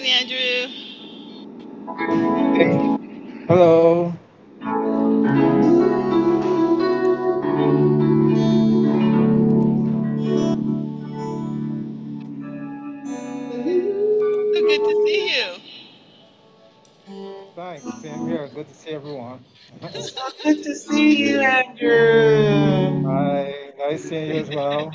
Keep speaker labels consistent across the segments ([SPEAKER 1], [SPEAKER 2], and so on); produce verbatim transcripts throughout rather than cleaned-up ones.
[SPEAKER 1] morning, Andrew.
[SPEAKER 2] Hey, hello.
[SPEAKER 1] So good to see you.
[SPEAKER 2] Thanks. Same here. Good to see everyone.
[SPEAKER 3] So good to see you, Andrew.
[SPEAKER 2] Hi, nice seeing you as well.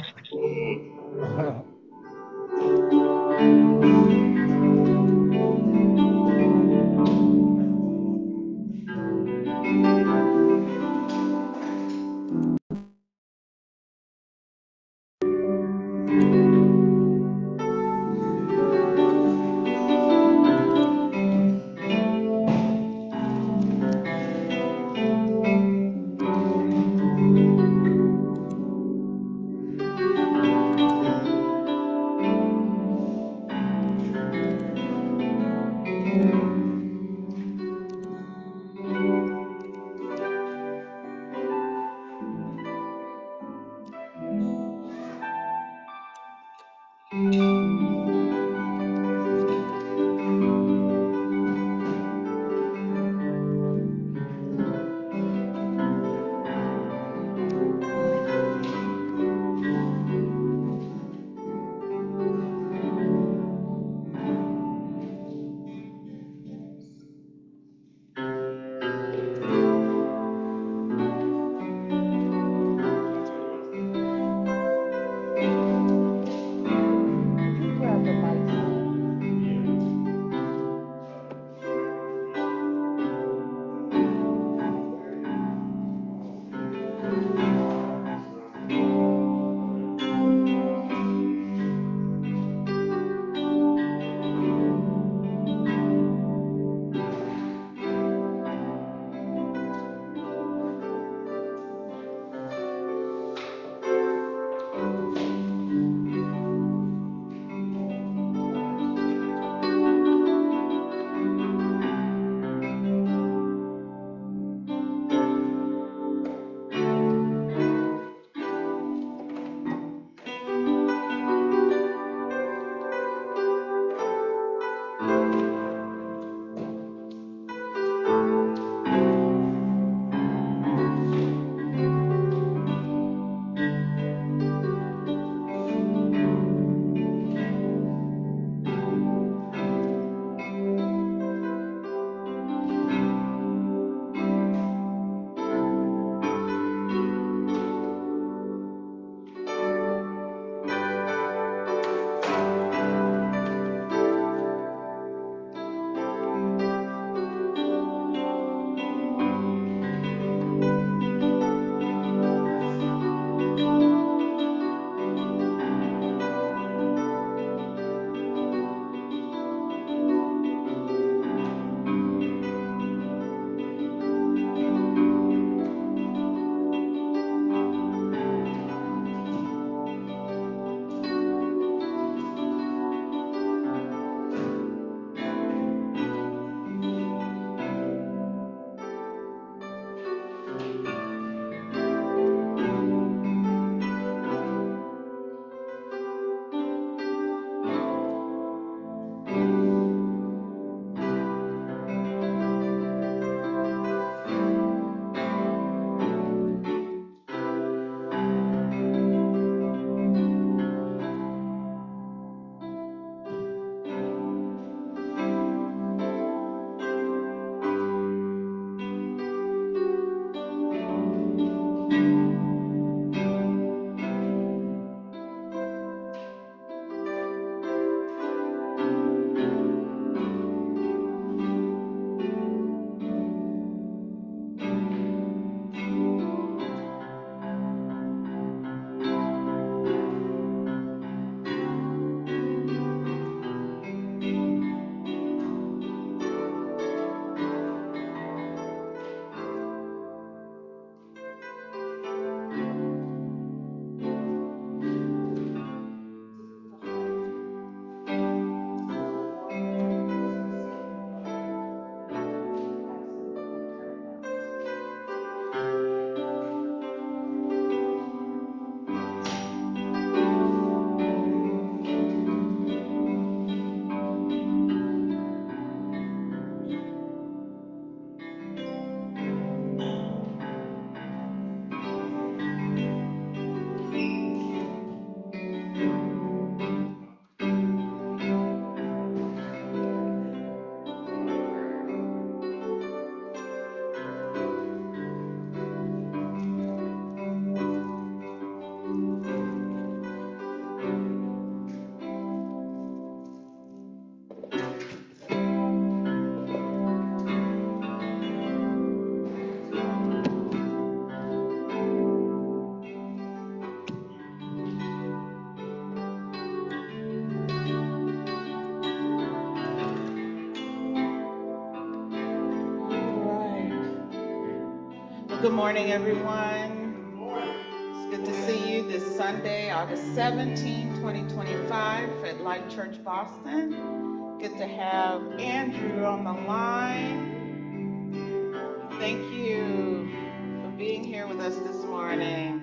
[SPEAKER 1] good morning, everyone. It's good to see you this Sunday, August seventeenth, twenty twenty-five at Life Church Boston. Good to have Andrew on the line. Thank you for being here with us this morning.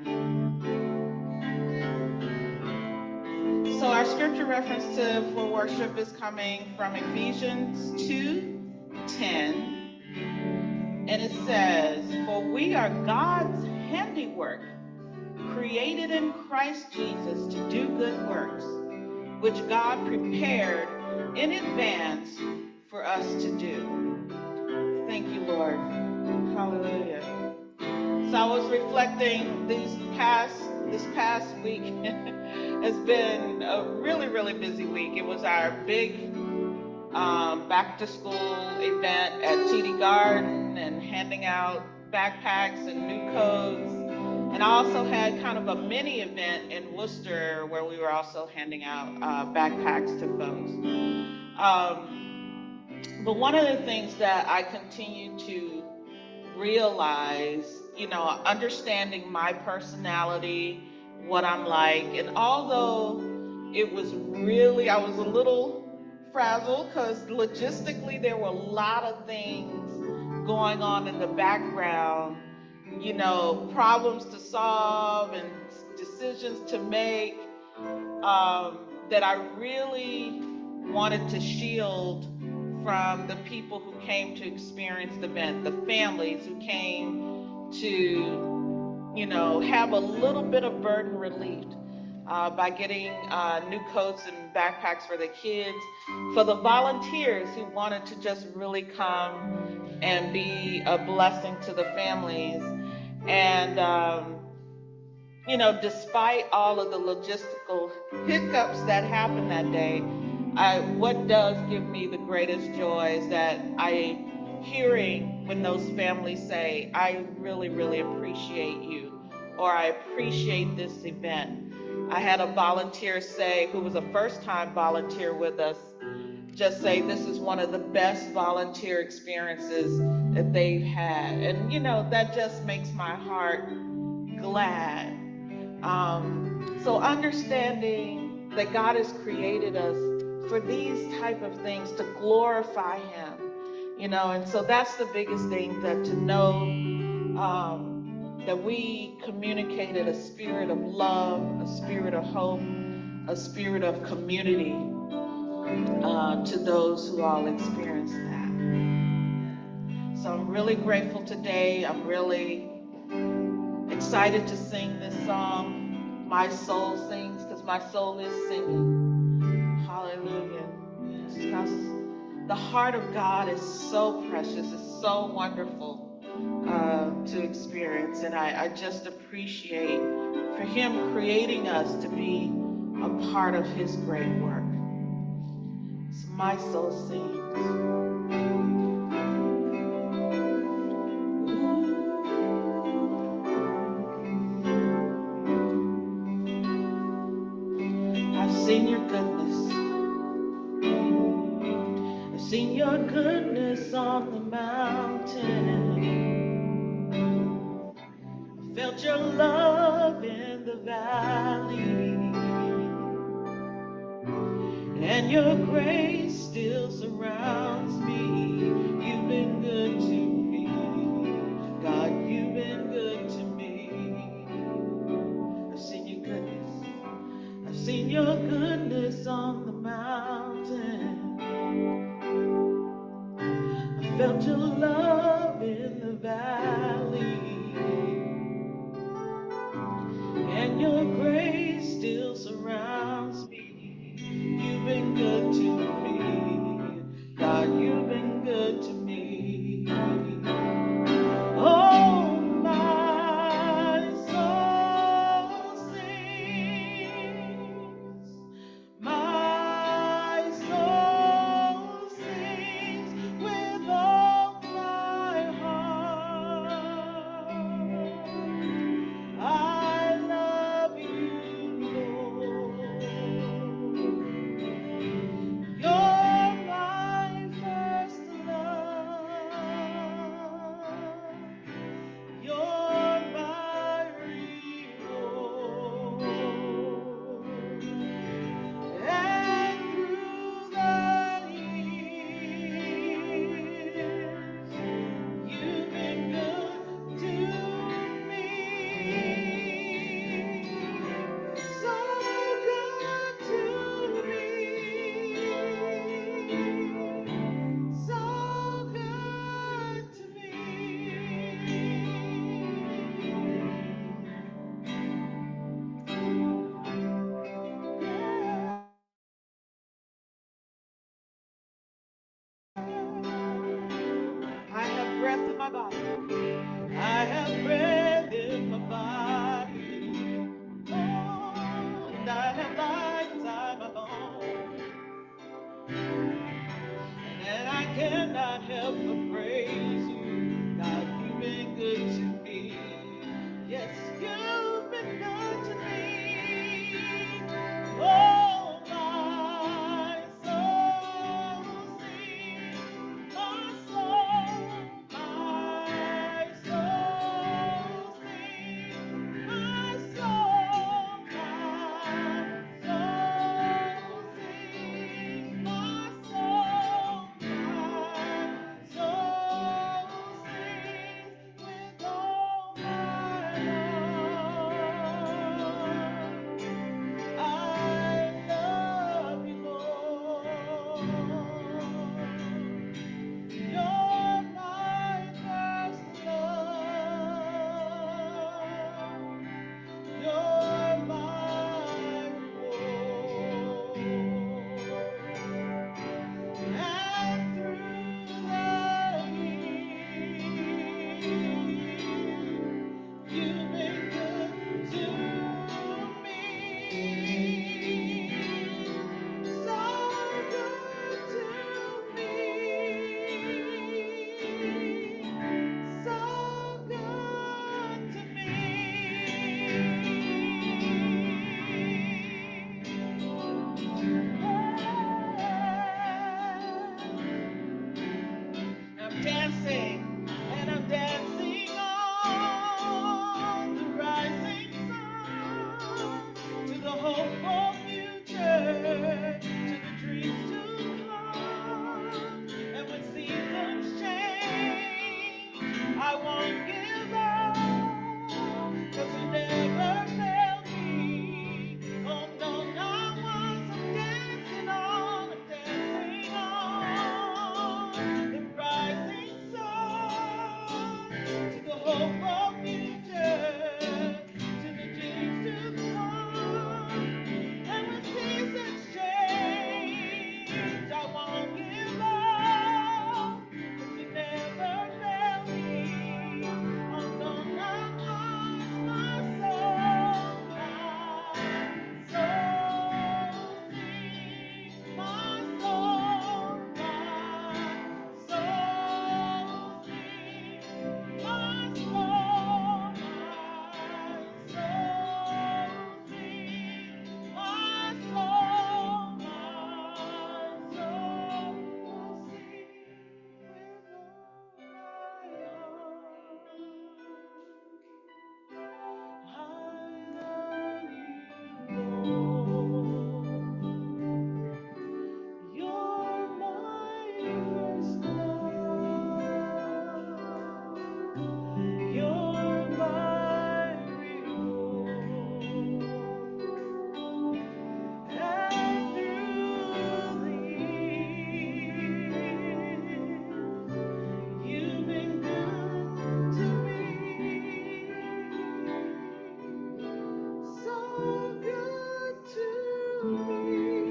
[SPEAKER 1] So our scripture reference to for worship is coming from Ephesians two ten. And it says, "For we are God's handiwork, created in Christ Jesus to do good works, which God prepared in advance for us to do." Thank you, Lord. Hallelujah. So I was reflecting these past this past week. It's been a really, really busy week. It was our big um, back to school event at T D Garden and handing out backpacks and new coats. And I also had kind of a mini event in Worcester where we were also handing out uh, backpacks to folks. Um, but one of the things that I continue to realize, you know, understanding my personality, what I'm like, and although it was really, I was a little frazzled because logistically there were a lot of things going on in the background, you know, problems to solve and decisions to make, um, that I really wanted to shield from the people who came to experience the event, the families who came to, you know, have a little bit of burden relieved uh, by getting uh, new coats and backpacks for the kids, for the volunteers who wanted to just really come and be a blessing to the families. And, um, you know, despite all of the logistical hiccups that happened that day, I, what does give me the greatest joy is that I hearing when those families say, "I really, really appreciate you," or "I appreciate this event." I had a volunteer say, who was a first-time volunteer with us, just say this is one of the best volunteer experiences that they've had. And, you know, that just makes my heart glad. Um, so understanding that God has created us for these type of things to glorify Him, you know, and so that's the biggest thing, that to know um, that we communicated a spirit of love, a spirit of hope, a spirit of community uh, to those who all experience that. So I'm really grateful today. I'm really excited to sing this song, "My Soul Sings," because my soul is singing. Hallelujah. Because the heart of God is so precious, it's so wonderful uh, to experience. And I, I just appreciate for Him creating us to be a part of His great work. So my soul sings. I've seen your goodness. I've seen your goodness on the mountain. I felt your love in the valley. And your grace still surrounds me. You've been good to me. God, you've been good to me. I've seen your goodness. I've seen your goodness on the mountain. I felt your love in the valley. And your grace still surrounds me. You've been good to me. God, you've been good to me. Oh, my soul sings. My soul sings with all my cannot help but praise you. God, you've been good to me. Yes, you've been good to me. Oh, my soul sings, my soul, my soul sings, my soul, my soul sings, my soul, my soul sings with all my heart. I love you, Lord. You're my first love. You're my reward. And through the years, you've been good to me. So good to me. So good to me. I'm dancing, and I'm dancing on the rising sun to the hopeful future, to the dreams to come. And when seasons change, I won't give up, 'cause you never failed me. Oh no, not once. I'm dancing on, I'm dancing on the rising sun to the hope of future, to the dreams to come. And when seasons change, I won't give up, 'cause you never failed me. Oh no, not once. My soul, my soul sings, my soul, my soul sings, my soul, my soul sings, my soul, my soul sings with all my heart. I love you, Lord. You're my first love. You're my reward. And through the years, you've been good to me. So good to me.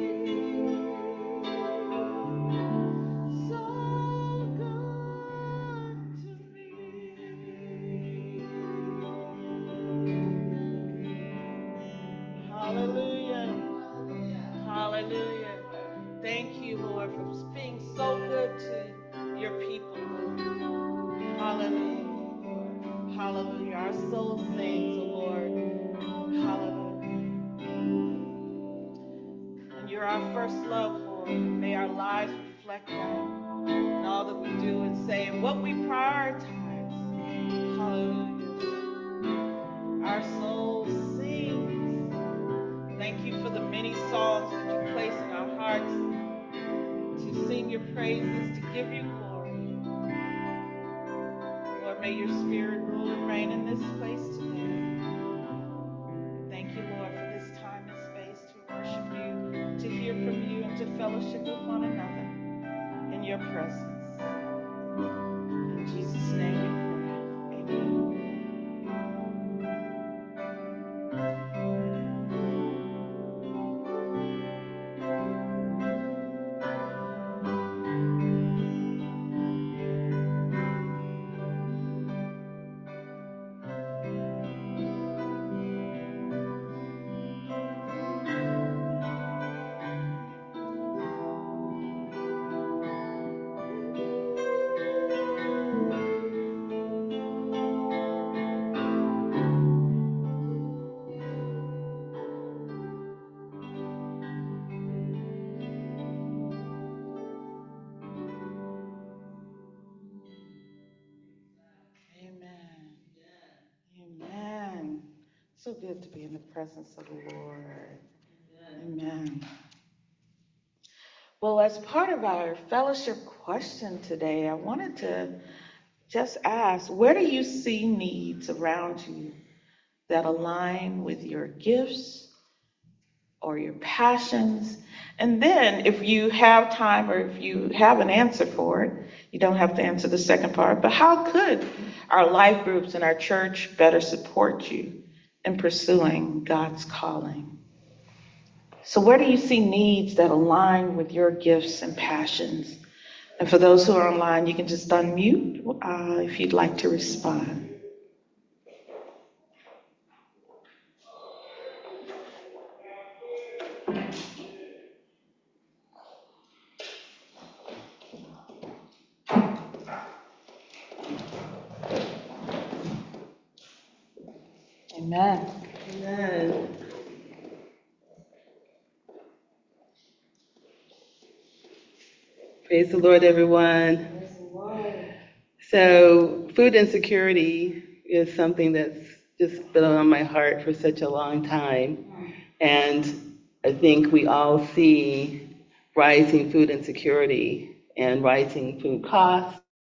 [SPEAKER 1] So good to me. Hallelujah. Hallelujah. Thank you, Lord, for being so good to your people, Lord. Hallelujah. Hallelujah. Our soul sings, oh Lord. Hallelujah. And you're our first love, Lord. May our lives reflect that in all that we do and say and what we prioritize. Hallelujah. Our soul sings. Thank you for the many songs that you place in our hearts to sing your praises, to give you glory. Lord, may your spirit rule and reign in this place today. Thank you, Lord, for this time and space to worship you, to hear from you, and to fellowship with one another in your presence. In Jesus' name we pray. Amen. So good to be in the presence of the Lord. Amen. Well, as part of our fellowship question today, I wanted to just ask, where do you see needs around you that align with your gifts or your passions? And then if you have time or if you have an answer for it, you don't have to answer the second part, but how could our life groups and our church better support you in pursuing God's calling? So where do you see needs that align with your gifts and passions? And for those who are online, you can just unmute uh, if you'd like to respond. Amen.
[SPEAKER 3] Amen. Praise the Lord, everyone. So, food insecurity is something that's just been on my heart for such a long time. And I think we all see rising food insecurity and rising food costs.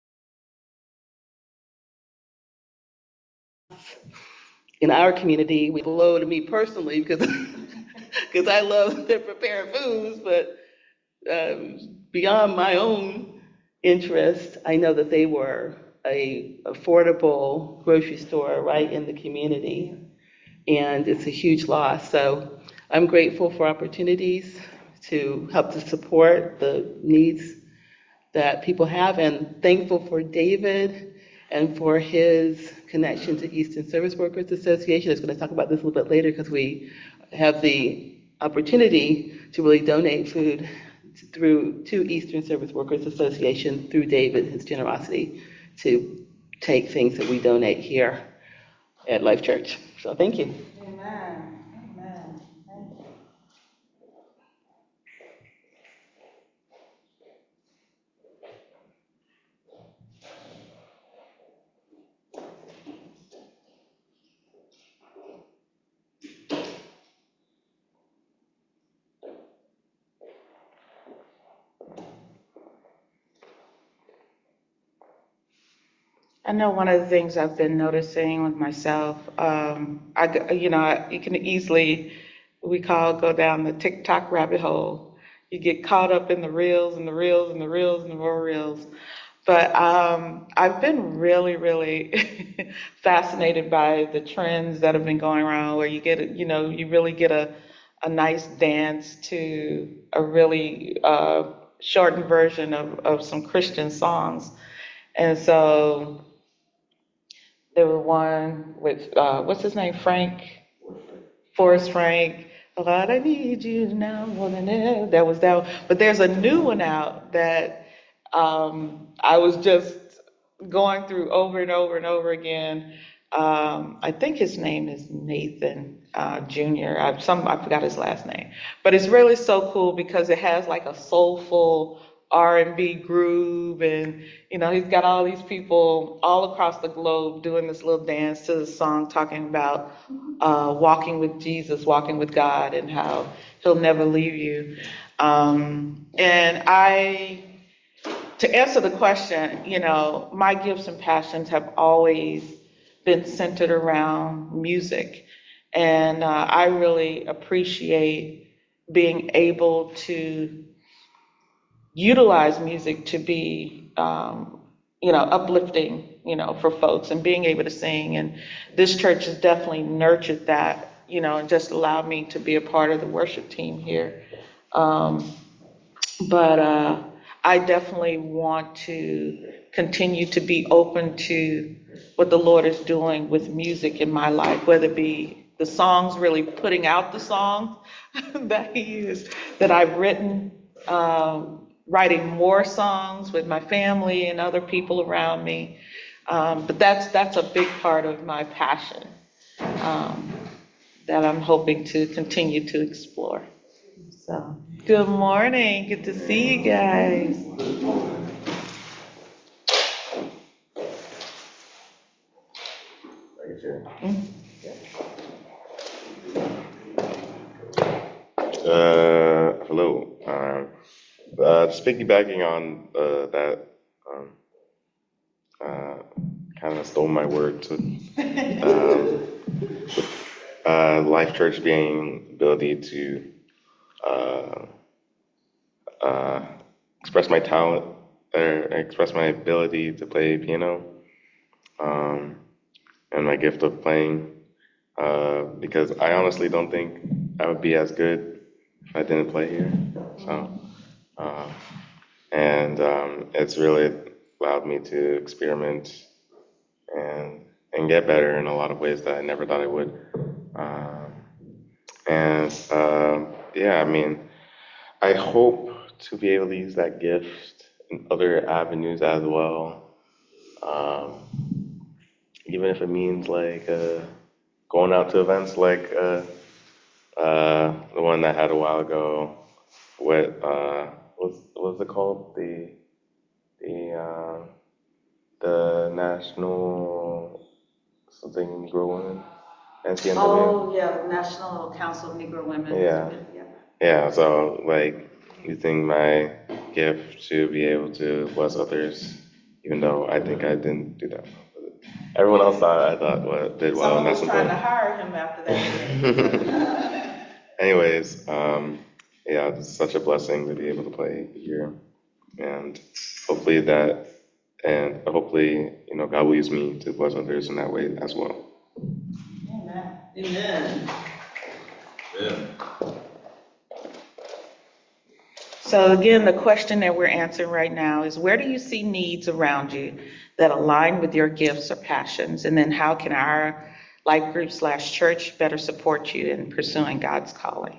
[SPEAKER 3] In our community, we blow to me personally because because I love to prepare foods, but um, beyond my own interest, I know that they were a affordable grocery store right in the community, and it's a huge loss. So I'm grateful for opportunities to help to support the needs that people have, and thankful for David and for his connection to Eastern Service Workers Association. I was going to talk about this a little bit later because we have the opportunity to really donate food through to Eastern Service Workers Association through David, his generosity to take things that we donate here at Life Church. So thank you.
[SPEAKER 1] Amen. Amen. Thank you. I know one of the things I've been noticing with myself, um, I, g- you know, I- you can easily, we call, go down the TikTok rabbit hole. You get caught up in the reels and the reels and the reels and the more reels. But um, I've been really, really fascinated by the trends that have been going around where you get, a- you know, you really get a, a nice dance to a really uh, shortened version of, of some Christian songs. And so there were one with, uh, what's his name, Frank, Forrest Frank. God, I need you now more than ever. That was that one. But there's a new one out that um, I was just going through over and over and over again. Um, I think his name is Nathan uh, Junior I, some I forgot his last name, but it's really so cool because it has like a soulful R and B groove, and you know he's got all these people all across the globe doing this little dance to the song, talking about uh, walking with Jesus, walking with God, and how He'll never leave you. Um, and I to answer the question, you know, my gifts and passions have always been centered around music. And uh, I really appreciate being able to utilize music to be, um, you know, uplifting, you know, for folks and being able to sing. And this church has definitely nurtured that, you know, and just allowed me to be a part of the worship team here. Um, but uh, I definitely want to continue to be open to what the Lord is doing with music in my life, whether it be the songs, really putting out the songs that He is, that I've written, um, writing more songs with my family and other people around me. Um, but that's that's a big part of my passion um, that I'm hoping to continue to explore. So, good morning. Good to see you guys.
[SPEAKER 4] Um, uh, just piggybacking on uh, that, um, uh, kind of stole my words. Um, uh, Life Church being ability to uh, uh, express my talent or express my ability to play piano, um, and my gift of playing. Uh, because I honestly don't think I would be as good if I didn't play here. So, uh, and um, it's really allowed me to experiment and and get better in a lot of ways that I never thought I would. Um, and um, yeah, I mean, I hope to be able to use that gift in other avenues as well. Um, even if it means like uh, going out to events like uh, uh, the one that I had a while ago with uh, what's what's it called? The the uh, the National something Negro Women, N C N W.
[SPEAKER 5] Oh, yeah, National Council of Negro Women.
[SPEAKER 4] Yeah.
[SPEAKER 5] Yeah.
[SPEAKER 4] Yeah, so like using my gift to be able to bless others, even though I think I didn't do that well. Everyone else thought I thought well, did well, and
[SPEAKER 1] Someone
[SPEAKER 4] that's
[SPEAKER 1] was trying to
[SPEAKER 4] important.
[SPEAKER 1] hire him after that.
[SPEAKER 4] Anyways, um, yeah, it's such a blessing to be able to play here, and hopefully that, and hopefully, you know, God will use me to bless others in that way as well.
[SPEAKER 1] Amen.
[SPEAKER 3] Amen.
[SPEAKER 1] So again, the question that we're answering right now is, where do you see needs around you that align with your gifts or passions? And then how can our life group slash church better support you in pursuing God's calling?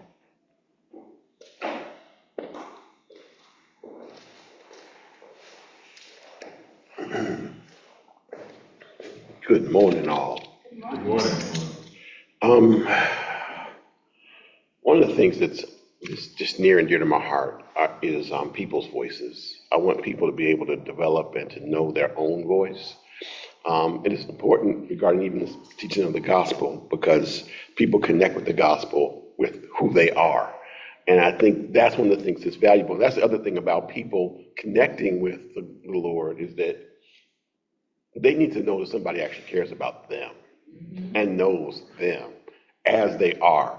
[SPEAKER 6] Good morning, all. Good morning. Um, one of the things that's is just near and dear to my heart are, is um, people's voices. I want people to be able to develop and to know their own voice. Um, it is important regarding even the teaching of the gospel because people connect with the gospel with who they are. And I think that's one of the things that's valuable. That's the other thing about people connecting with the, the Lord is that they need to know that somebody actually cares about them and knows them as they are.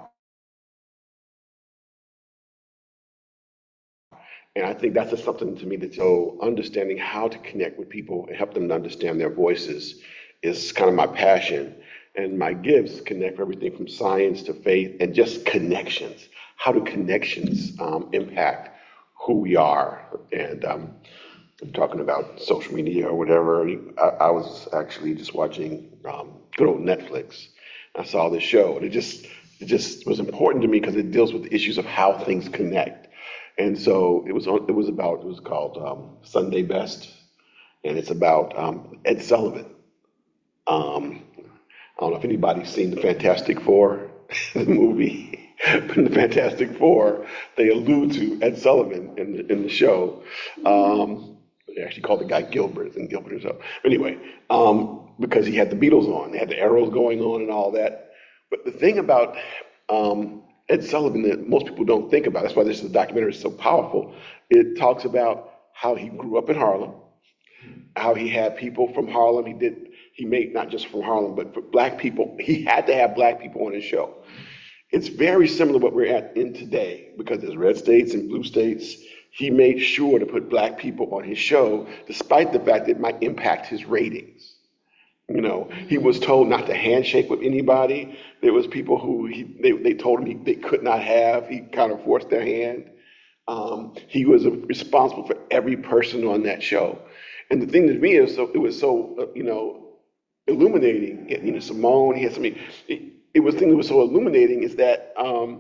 [SPEAKER 6] And I think that's just something to me that so understanding how to connect with people and help them to understand their voices is kind of my passion. And my gifts connect everything from science to faith and just connections. How do connections um, impact who we are? And um, I'm talking about social media or whatever. I, I was actually just watching um, good old Netflix. I saw this show, and it just it just was important to me because it deals with the issues of how things connect. And so it was on, it was about it was called um, Sunday Best, and it's about um, Ed Sullivan. Um, I don't know if anybody's seen the Fantastic Four, the movie, but in the Fantastic Four, they allude to Ed Sullivan in the, in the show. Um, they actually called the guy Gilbert and Gilbert himself. Anyway, um, because he had the Beatles on, they had the arrows going on and all that. But the thing about um, Ed Sullivan that most people don't think about, that's why this documentary is so powerful, it talks about how he grew up in Harlem, how he had people from Harlem. He did, he made not just from Harlem, but for black people. He had to have black people on his show. It's very similar to what we're at in today because there's red states and blue states. He made sure to put black people on his show, despite the fact that it might impact his ratings. You know, he was told not to handshake with anybody. There was people who he, they, they told him he, they could not have. He kind of forced their hand. Um, he was responsible for every person on that show. And the thing to me is, so it was so uh, you know illuminating. You know, Simone, he had so many. It, it was the thing that was so illuminating is that um,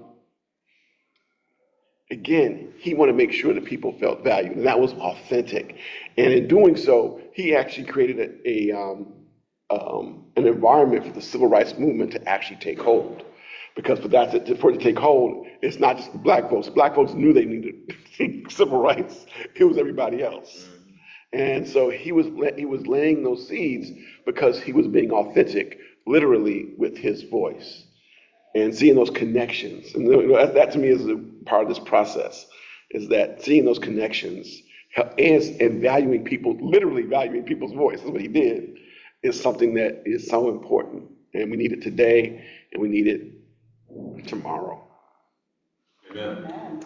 [SPEAKER 6] again, he wanted to make sure that people felt valued, and that was authentic. And in doing so, he actually created a, a um, um, an environment for the civil rights movement to actually take hold. Because for that to, for it to take hold, it's not just the black folks. Black folks knew they needed civil rights. It was everybody else. And so he was he was laying those seeds because he was being authentic, literally with his voice, and seeing those connections. And that, that to me is a part of this process. is that seeing those connections hel- and, and valuing people, literally valuing people's voice, is what he did, is something that is so important. And we need it today, and we need it tomorrow.
[SPEAKER 7] Amen.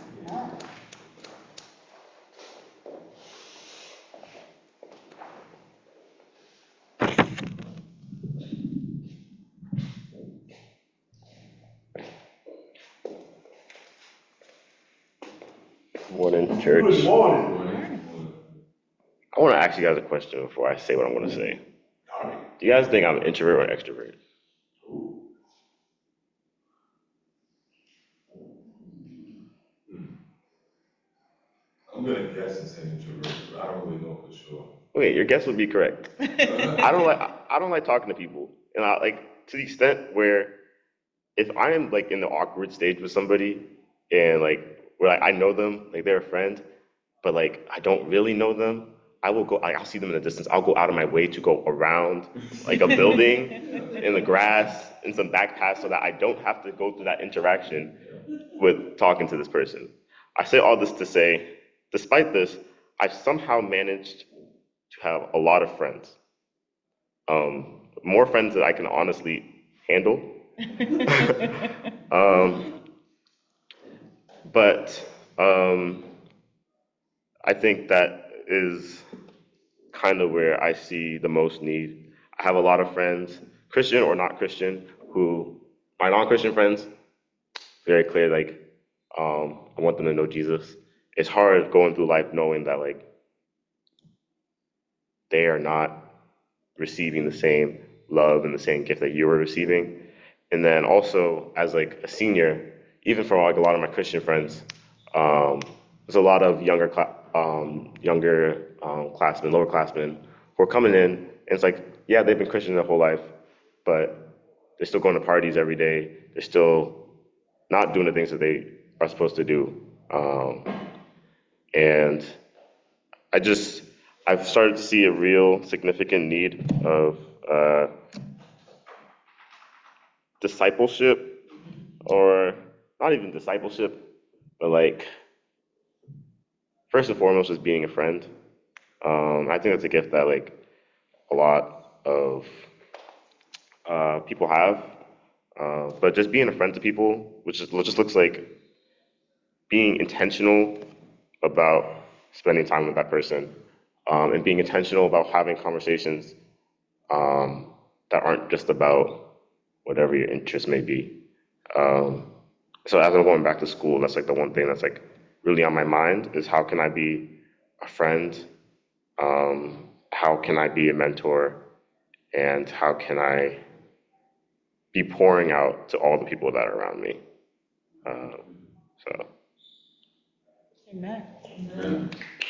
[SPEAKER 4] Morning, church.
[SPEAKER 7] Good morning.
[SPEAKER 4] I want to ask you guys a question before I say what I'm going to say. Do you guys think I'm an introvert or extrovert?
[SPEAKER 7] I'm gonna guess and say introvert, but I don't really know for sure.
[SPEAKER 4] Okay, your guess would be correct. I don't like I don't like talking to people, and I like to the extent where if I am like in the awkward stage with somebody and like where like I know them, like they're a friend, but like I don't really know them, I will go. Like, I'll see them in the distance. I'll go out of my way to go around like a building in the grass in some back paths so that I don't have to go through that interaction with talking to this person. I say all this to say, despite this, I've somehow managed to have a lot of friends. Um, more friends that I can honestly handle. um, but um, I think that is kind of where I see the most need. I have a lot of friends, Christian or not Christian, who, my non-Christian friends, very clear, like, um, I want them to know Jesus. It's hard going through life knowing that, like, they are not receiving the same love and the same gift that you were receiving. And then also, as like a senior, even for like a lot of my Christian friends, um, there's a lot of younger, cla- um, younger um, classmen, lower classmen, who are coming in, and it's like, yeah, they've been Christian their whole life, but they're still going to parties every day. They're still not doing the things that they are supposed to do. Um, and I just, I've started to see a real significant need of uh, discipleship, or not even discipleship, but like, first and foremost, is being a friend. Um, I think that's a gift that like a lot of uh, people have. Uh, but just being a friend to people, which, is, which just looks like being intentional about spending time with that person, um, and being intentional about having conversations um, that aren't just about whatever your interest may be. Um, so as I'm going back to school, that's like the one thing that's like really on my mind is how can I be a friend? Um, how can I be a mentor? And how can I be pouring out to all the people that are around me? Uh, so.
[SPEAKER 1] Amen.
[SPEAKER 7] Amen.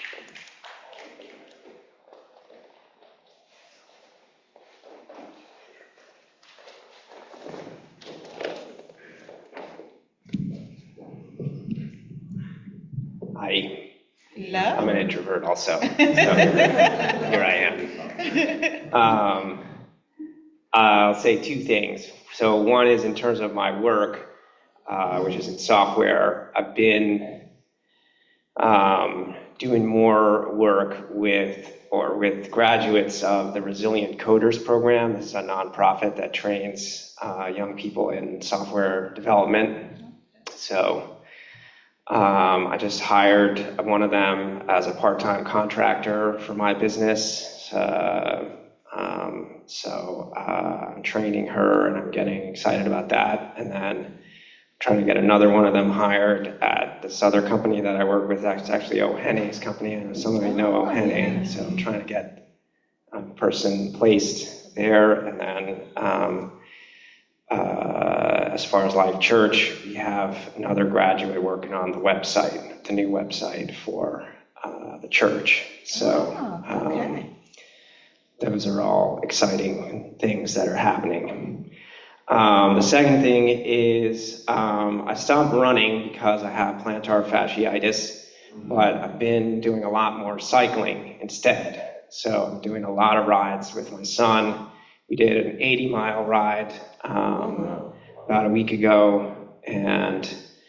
[SPEAKER 8] I,
[SPEAKER 1] Love.
[SPEAKER 8] I'm an introvert also, so here I am. Um, I'll say two things. So one is in terms of my work, uh, which is in software. I've been um, doing more work with or with graduates of the Resilient Coders program. This is a nonprofit that trains uh, young people in software development. So Um, I just hired one of them as a part-time contractor for my business. Uh, um, so uh, I'm training her and I'm getting excited about that. And then trying to get another one of them hired at this other company that I work with. It's actually O'Henny's company. I know some of you know O'Henny. So I'm trying to get a person placed there. And then um, Uh, as far as Life Church, we have another graduate working on the website, the new website for uh, the church. So
[SPEAKER 1] Oh, okay.
[SPEAKER 8] um, those are all exciting things that are happening. Um, the second thing is um, I stopped running because I have plantar fasciitis, but I've been doing a lot more cycling instead. So I'm doing a lot of rides with my son. We did an eighty mile ride um, about a week ago, and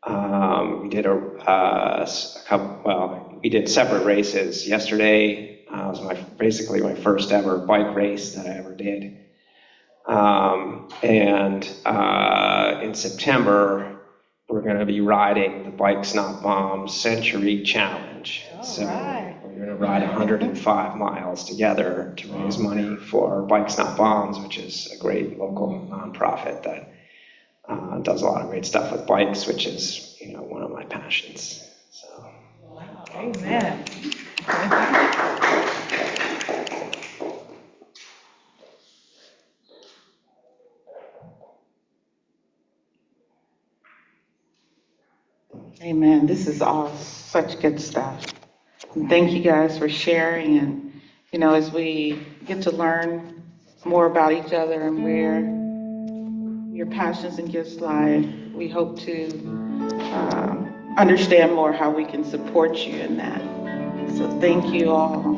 [SPEAKER 8] Um, we did a, uh, s- a couple, well, we did separate races. Yesterday uh, was my basically my first ever bike race that I ever did. Um, and uh, in September, we're going to be riding the Bikes Not Bombs Century Challenge.
[SPEAKER 1] All
[SPEAKER 8] so
[SPEAKER 1] right.
[SPEAKER 8] we're going to ride one hundred five miles together to raise money for Bikes Not Bombs, which is a great local nonprofit that uh, does a lot of great stuff with bikes, which is, you know, one of my passions. So.
[SPEAKER 1] Amen. Amen. This is all such good stuff. And thank you guys for sharing. And, you know, as we get to learn more about each other and where your passions and gifts lie, we hope to um, understand more how we can support you in that. So thank you all.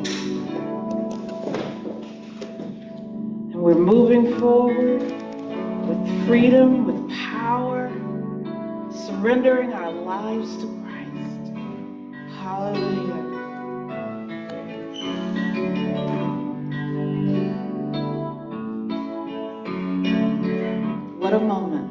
[SPEAKER 1] And we're moving forward with freedom, with power, surrendering our lives to Christ. Hallelujah. What a moment.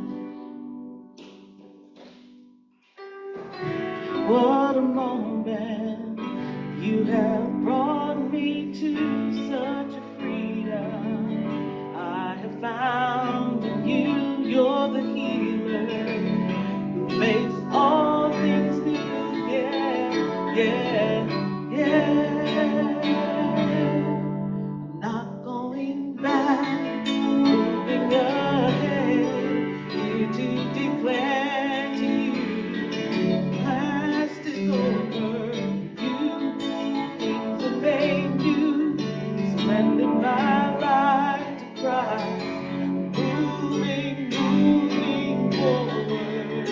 [SPEAKER 1] What a moment. You have brought me to such a freedom. I have found in you, you're the healer who makes all things new. Yeah, yeah, yeah. I'm not going back, moving ahead, here to declare to you, past is over, you, things are made new, surrender my life to Christ, moving, moving forward.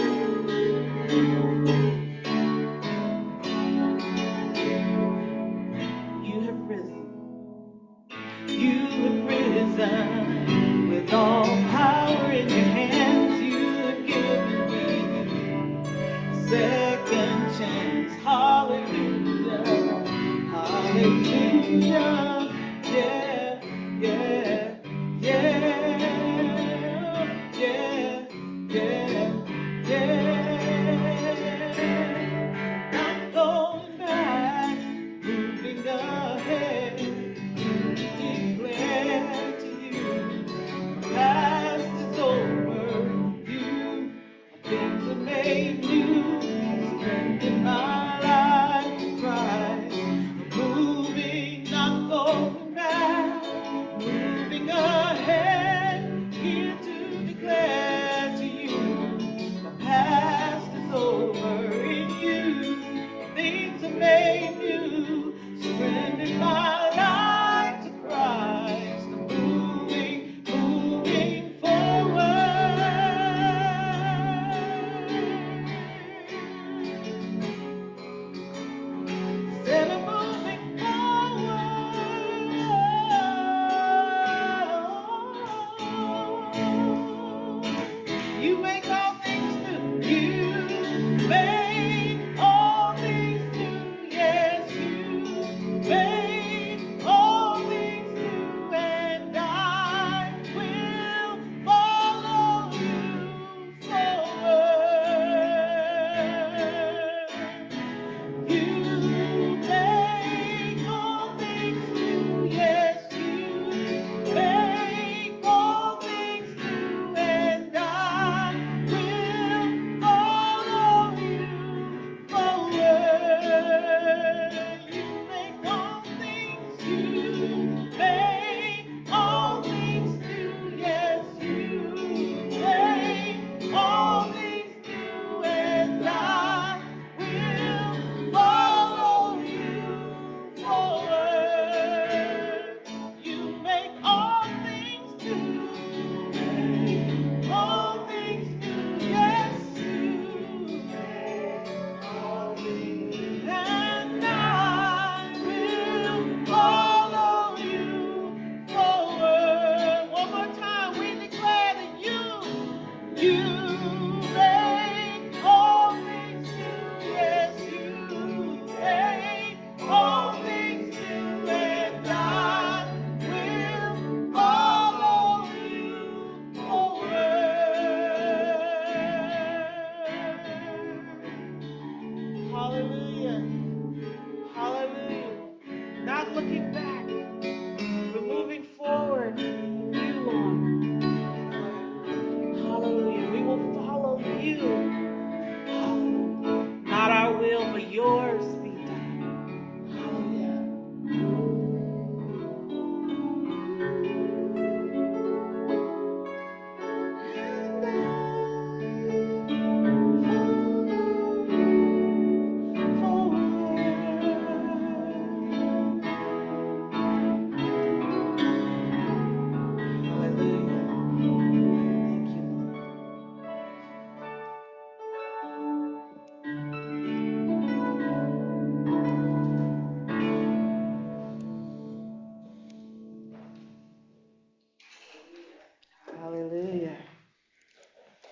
[SPEAKER 1] You have risen, you have risen, with all power in your hands, you have given me second chance. Hallelujah, hallelujah, yeah, yeah, yeah, yeah, yeah, yeah. Not going back, moving ahead, to declare to you, past is over, you, things are made new, surrender my life to Christ, moving, not going back.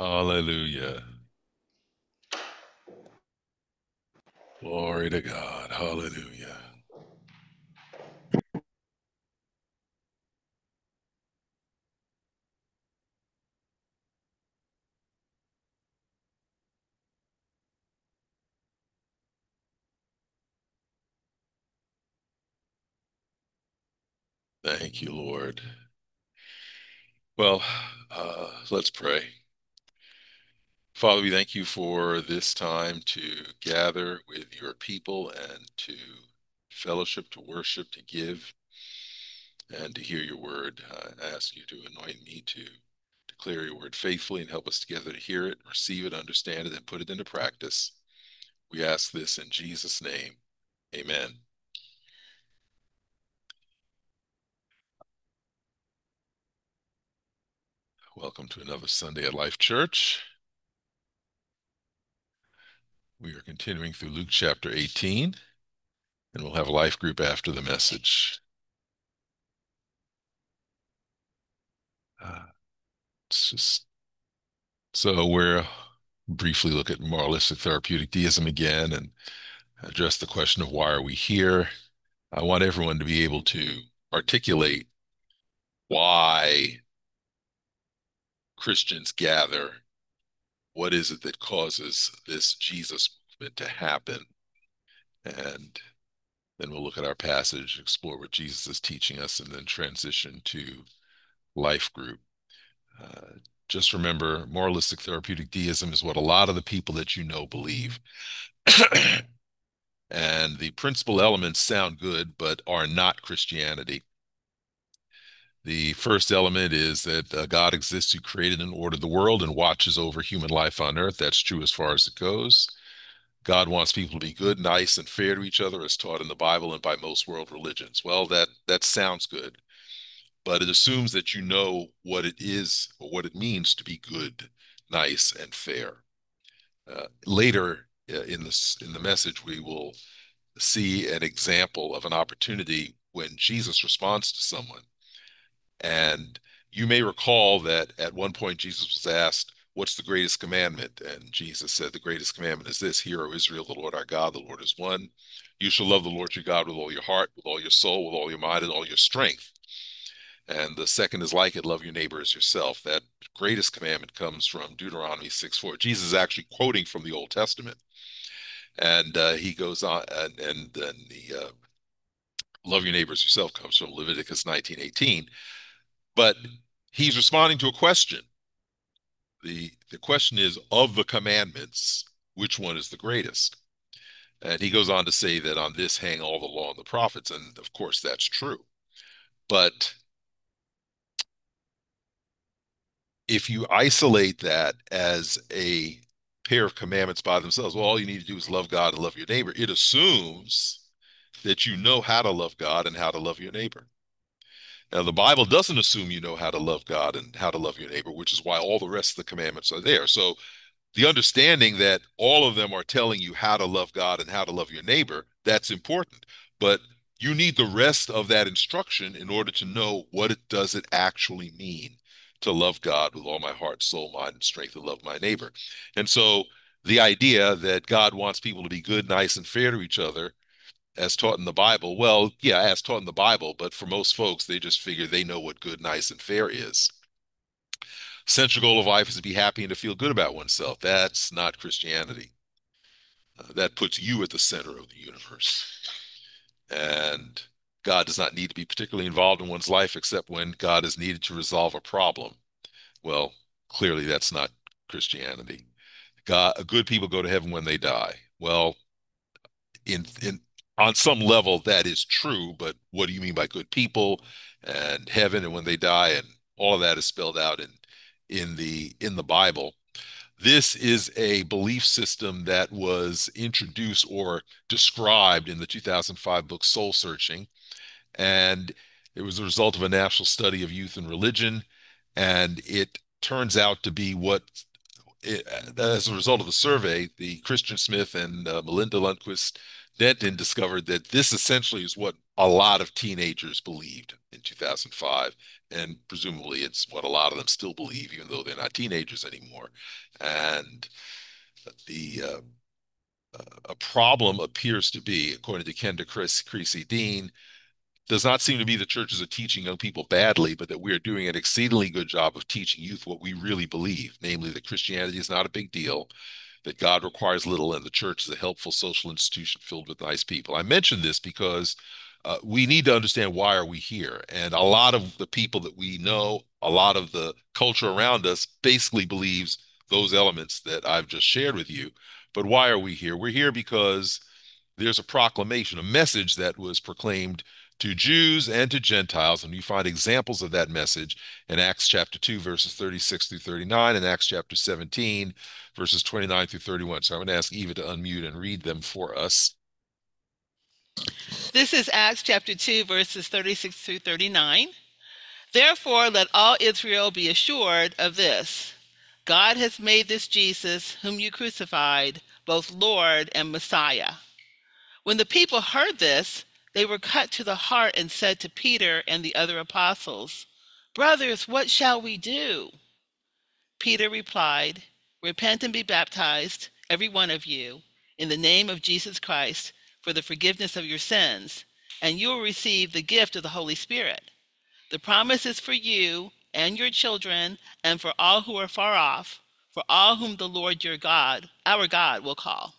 [SPEAKER 9] Hallelujah. Glory to God. Hallelujah. Thank you, Lord. Well, uh, let's pray. Father, we thank you for this time to gather with your people and to fellowship, to worship, to give, and to hear your word. I ask you to anoint me to declare your word faithfully and help us together to hear it, receive it, understand it, and put it into practice. We ask this in Jesus' name. Amen. Welcome to another Sunday at Life Church. We are continuing through Luke chapter eighteen, and we'll have a life group after the message. Uh, it's just so we're briefly look at moralistic therapeutic deism again and address the question of why are we here. I want everyone to be able to articulate why Christians gather. What is it that causes this Jesus movement to happen? And then we'll look at our passage, explore what Jesus is teaching us, and then transition to life group. Uh, just remember, moralistic therapeutic deism is what a lot of the people that you know believe. And the principal elements sound good, but are not Christianity. The first element is that uh, God exists, who created and ordered the world and watches over human life on earth. That's true as far as it goes. God wants people to be good, nice, and fair to each other, as taught in the Bible and by most world religions. Well, that that sounds good, but it assumes that you know what it is or what it means to be good, nice, and fair. Uh, later uh, in this in the message, we will see an example of an opportunity when Jesus responds to someone. And you may recall that at one point Jesus was asked, "What's the greatest commandment?" And Jesus said, "The greatest commandment is this: Hear, O Israel, the Lord our God, the Lord is one. You shall love the Lord your God with all your heart, with all your soul, with all your mind, and all your strength. And the second is like it: love your neighbor as yourself." That greatest commandment comes from Deuteronomy six four. Jesus is actually quoting from the Old Testament. And uh, he goes on, and, and then the uh, love your neighbor as yourself comes from Leviticus nineteen eighteen. But he's responding to a question. The, the question is, of the commandments, which one is the greatest? And he goes on to say that on this hang all the law and the prophets. And of course, that's true. But if you isolate that as a pair of commandments by themselves, well, all you need to do is love God and love your neighbor. It assumes that you know how to love God and how to love your neighbor. Now, the Bible doesn't assume you know how to love God and how to love your neighbor, which is why all the rest of the commandments are there. So the understanding that all of them are telling you how to love God and how to love your neighbor, that's important. But you need the rest of that instruction in order to know what it does it actually mean to love God with all my heart, soul, mind, and strength, and love my neighbor. And so the idea that God wants people to be good, nice, and fair to each other, as taught in the Bible, well, yeah, as taught in the Bible, but for most folks, they just figure they know what good, nice, and fair is. Central goal of life is to be happy and to feel good about oneself. That's not Christianity. Uh, that puts you at the center of the universe. And God does not need to be particularly involved in one's life except when God is needed to resolve a problem. Well, clearly that's not Christianity. God, good people go to heaven when they die. Well, in in on some level that is true, but what do you mean by good people and heaven and when they die, and all of that is spelled out in in the in the Bible. This is a belief system that was introduced or described in the two thousand five book Soul Searching, and it was a result of a national study of youth and religion, and it turns out to be what it, as a result of the survey, the Christian Smith and uh, Melinda Lundquist Denton discovered that this essentially is what a lot of teenagers believed in two thousand five, and presumably it's what a lot of them still believe, even though they're not teenagers anymore. And the uh, a problem appears to be, according to Kenda Creasy Dean, does not seem to be the churches are teaching young people badly, but that we are doing an exceedingly good job of teaching youth what we really believe, namely that Christianity is not a big deal, that God requires little, and the church is a helpful social institution filled with nice people. I mention this because uh, we need to understand, why are we here? And a lot of the people that we know, a lot of the culture around us basically believes those elements that I've just shared with you. But why are we here? We're here because there's a proclamation, a message that was proclaimed to Jews and to Gentiles, and you find examples of that message in Acts chapter two, verses thirty-six through thirty-nine, and Acts chapter seventeen, verses twenty-nine through thirty-one. So I'm going to ask Eva to unmute and read them for us.
[SPEAKER 3] This is Acts chapter two, verses thirty-six through thirty-nine. Therefore, let all Israel be assured of this: God has made this Jesus, whom you crucified, both Lord and Messiah. When the people heard this, they were cut to the heart and said to Peter and the other apostles, "Brothers, what shall we do?" Peter replied, "Repent and be baptized, every one of you, in the name of Jesus Christ, for the forgiveness of your sins, and you will receive the gift of the Holy Spirit. The promise is for you and your children, and for all who are far off, for all whom the Lord your God, our God, will call."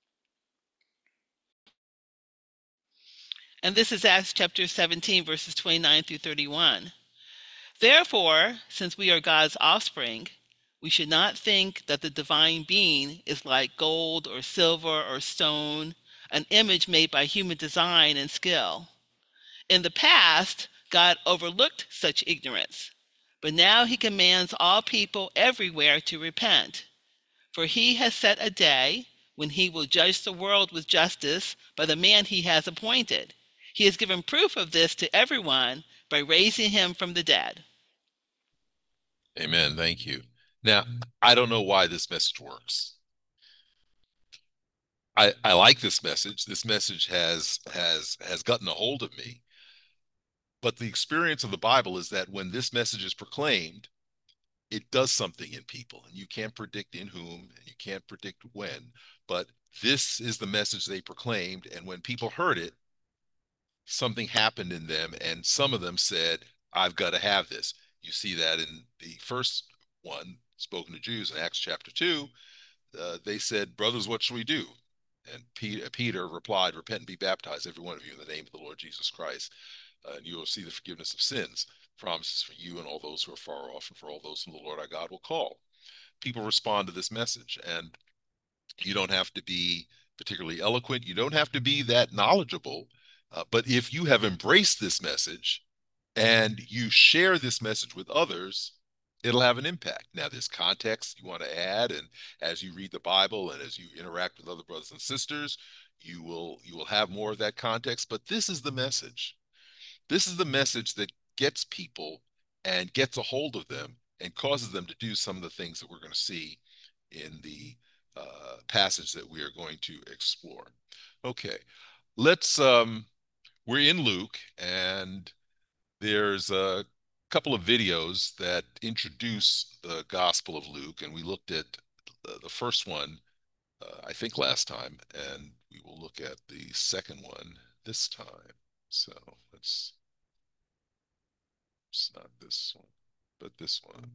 [SPEAKER 3] And this is Acts chapter seventeen, verses twenty-nine through thirty-one. Therefore, since we are God's offspring, we should not think that the divine being is like gold or silver or stone, an image made by human design and skill. In the past, God overlooked such ignorance, but now he commands all people everywhere to repent. For he has set a day when he will judge the world with justice by the man he has appointed. He has given proof of this to everyone by raising him from the dead.
[SPEAKER 9] Amen. Thank you. Now, I don't know why this message works. I, I like this message. This message has has has gotten a hold of me. But the experience of the Bible is that when this message is proclaimed, it does something in people, and you can't predict in whom, and you can't predict when. But this is the message they proclaimed, and when people heard it, something happened in them, and some of them said, "I've got to have this." You see that in the first one, spoken to Jews in Acts chapter two. Uh, they said, "Brothers, what shall we do?" And Peter, Peter replied, "Repent and be baptized, every one of you, in the name of the Lord Jesus Christ, uh, and you will see the forgiveness of sins. Promises for you and all those who are far off, and for all those whom the Lord our God will call." People respond to this message, and you don't have to be particularly eloquent. You don't have to be that knowledgeable. Uh, but if you have embraced this message and you share this message with others, it'll have an impact. Now, there's context you want to add, and as you read the Bible and as you interact with other brothers and sisters, you will you will have more of that context. But this is the message. This is the message that gets people and gets a hold of them and causes them to do some of the things that we're going to see in the uh, passage that we are going to explore. Okay, let's. Um, we're in Luke, and there's a couple of videos that introduce the Gospel of Luke, and we looked at the, the first one, uh, I think last time, and we will look at the second one this time. So let's, it's not this one, but this one.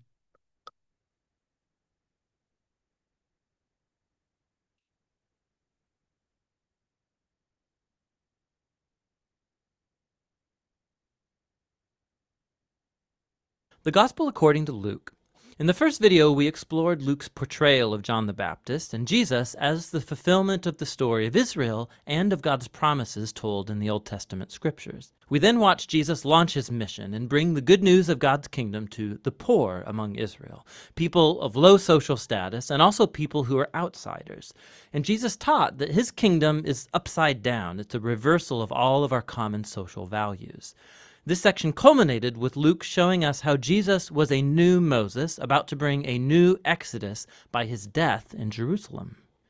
[SPEAKER 10] The Gospel according to Luke. In the first video, we explored Luke's portrayal of John the Baptist and Jesus as the fulfillment of the story of Israel and of God's promises told in the Old Testament scriptures. We then watched Jesus launch his mission and bring the good news of God's kingdom to the poor among Israel, people of low social status and also people who are outsiders. And Jesus taught that his kingdom is upside down. It's a reversal of all of our common social values. This section culminated with Luke showing us how Jesus was a new Moses about to bring a new Exodus by his death in Jerusalem.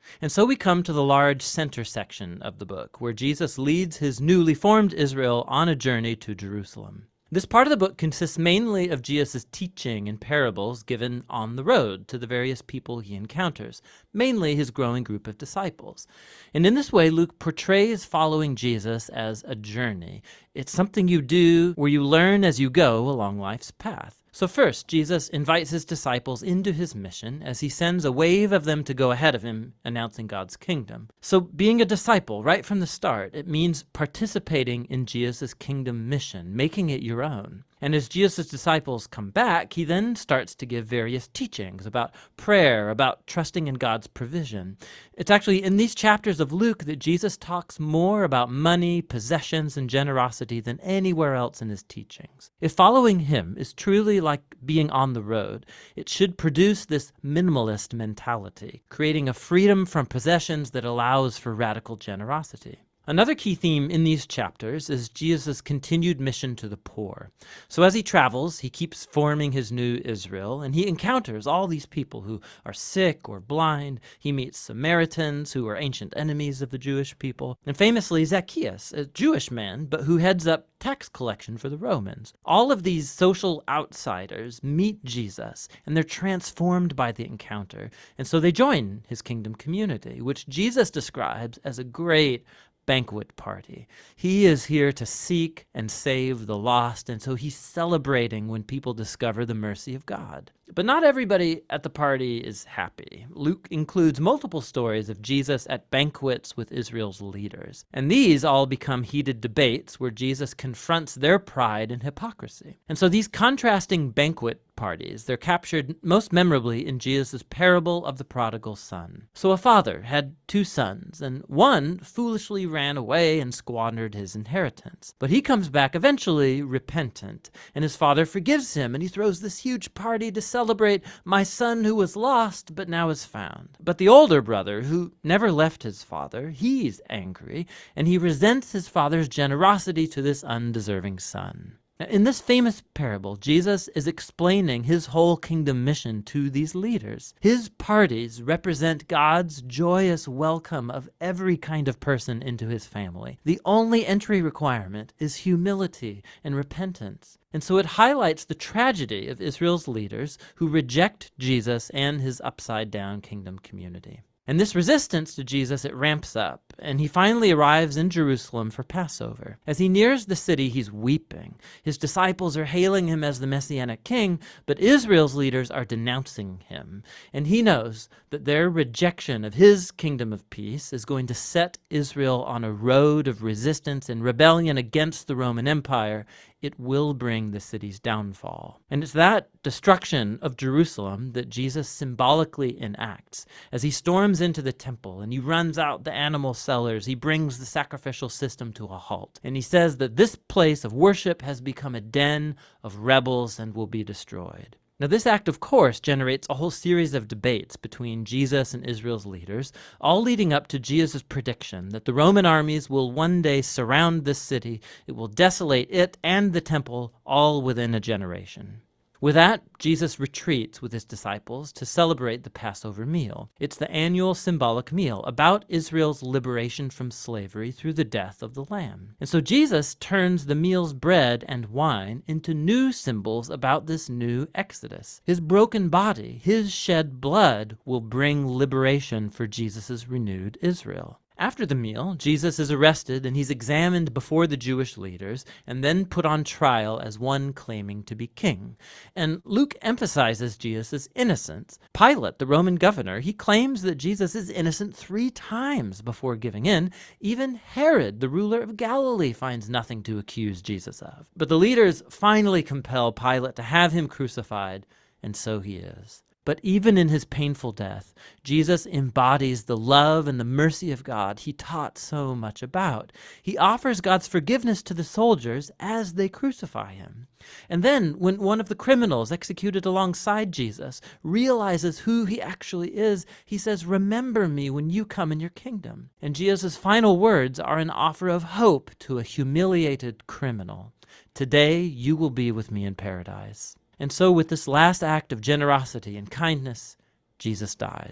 [SPEAKER 10] And so we come to the large center section of the book, where Jesus leads his newly formed Israel on a journey to Jerusalem. This part of the book consists mainly of Jesus' teaching and parables given on the road to the various people he encounters, mainly his growing group of disciples. And in this way, Luke portrays following Jesus as a journey. It's something you do where you learn as you go along life's path. So first, Jesus invites his disciples into his mission as he sends a wave of them to go ahead of him, announcing God's kingdom. So being a disciple right from the start, it means participating in Jesus' kingdom mission, making it your own. And as Jesus' disciples come back, he then starts to give various teachings about prayer, about trusting in God's provision. It's actually in these chapters of Luke that Jesus talks more about money, possessions, and generosity than anywhere else in his teachings. If following him is truly like being on the road, it should produce this minimalist mentality, creating a freedom from possessions that allows for radical generosity. Another key theme in these chapters is Jesus' continued mission to the poor. So as he travels, he keeps forming his new Israel, and he encounters all these people who are sick or blind. He meets Samaritans, who are ancient enemies of the Jewish people, and famously Zacchaeus, a Jewish man, but who heads up tax collection for the Romans. All of these social outsiders meet Jesus, and they're transformed by the encounter, and so they join his kingdom community, which Jesus describes as a great banquet party. He is here to seek and save the lost, and so he's celebrating when people discover the mercy of God. But not everybody at the party is happy. Luke includes multiple stories of Jesus at banquets with Israel's leaders, and these all become heated debates where Jesus confronts their pride and hypocrisy. And so these contrasting banquet parties, they're captured most memorably in Jesus' parable of the prodigal son. So a father had two sons, and one foolishly ran away and squandered his inheritance. But he comes back eventually repentant, and his father forgives him, and he throws this huge party to celebrate my son who was lost but now is found. But the older brother, who never left his father, he's angry, and he resents his father's generosity to this undeserving son. In this famous parable, Jesus is explaining his whole kingdom mission to these leaders. His parties represent God's joyous welcome of every kind of person into his family. The only entry requirement is humility and repentance. And so it highlights the tragedy of Israel's leaders who reject Jesus and his upside-down kingdom community. And this resistance to Jesus, it ramps up, and he finally arrives in Jerusalem for Passover. As he nears the city, he's weeping. His disciples are hailing him as the Messianic king, but Israel's leaders are denouncing him. And he knows that their rejection of his kingdom of peace is going to set Israel on a road of resistance and rebellion against the Roman Empire. It will bring the city's downfall. And it's that destruction of Jerusalem that Jesus symbolically enacts. As he storms into the temple and he runs out the animal sellers, he brings the sacrificial system to a halt. And he says that this place of worship has become a den of rebels and will be destroyed. Now, this act, of course, generates a whole series of debates between Jesus and Israel's leaders, all leading up to Jesus' prediction that the Roman armies will one day surround this city. It will desolate it and the temple all within a generation. With that, Jesus retreats with his disciples to celebrate the Passover meal. It's the annual symbolic meal about Israel's liberation from slavery through the death of the Lamb. And so Jesus turns the meal's bread and wine into new symbols about this new Exodus. His broken body, his shed blood, will bring liberation for Jesus' renewed Israel. After the meal, Jesus is arrested and he's examined before the Jewish leaders and then put on trial as one claiming to be king. And Luke emphasizes Jesus' innocence. Pilate, the Roman governor, he claims that Jesus is innocent three times before giving in. Even Herod, the ruler of Galilee, finds nothing to accuse Jesus of. But the leaders finally compel Pilate to have him crucified, and so he is. But even in his painful death, Jesus embodies the love and the mercy of God he taught so much about. He offers God's forgiveness to the soldiers as they crucify him. And then, when one of the criminals executed alongside Jesus realizes who he actually is, he says, "Remember me when you come in your kingdom." And Jesus' final words are an offer of hope to a humiliated criminal. "Today you will be with me in paradise." And so with this last act of generosity and kindness, Jesus dies.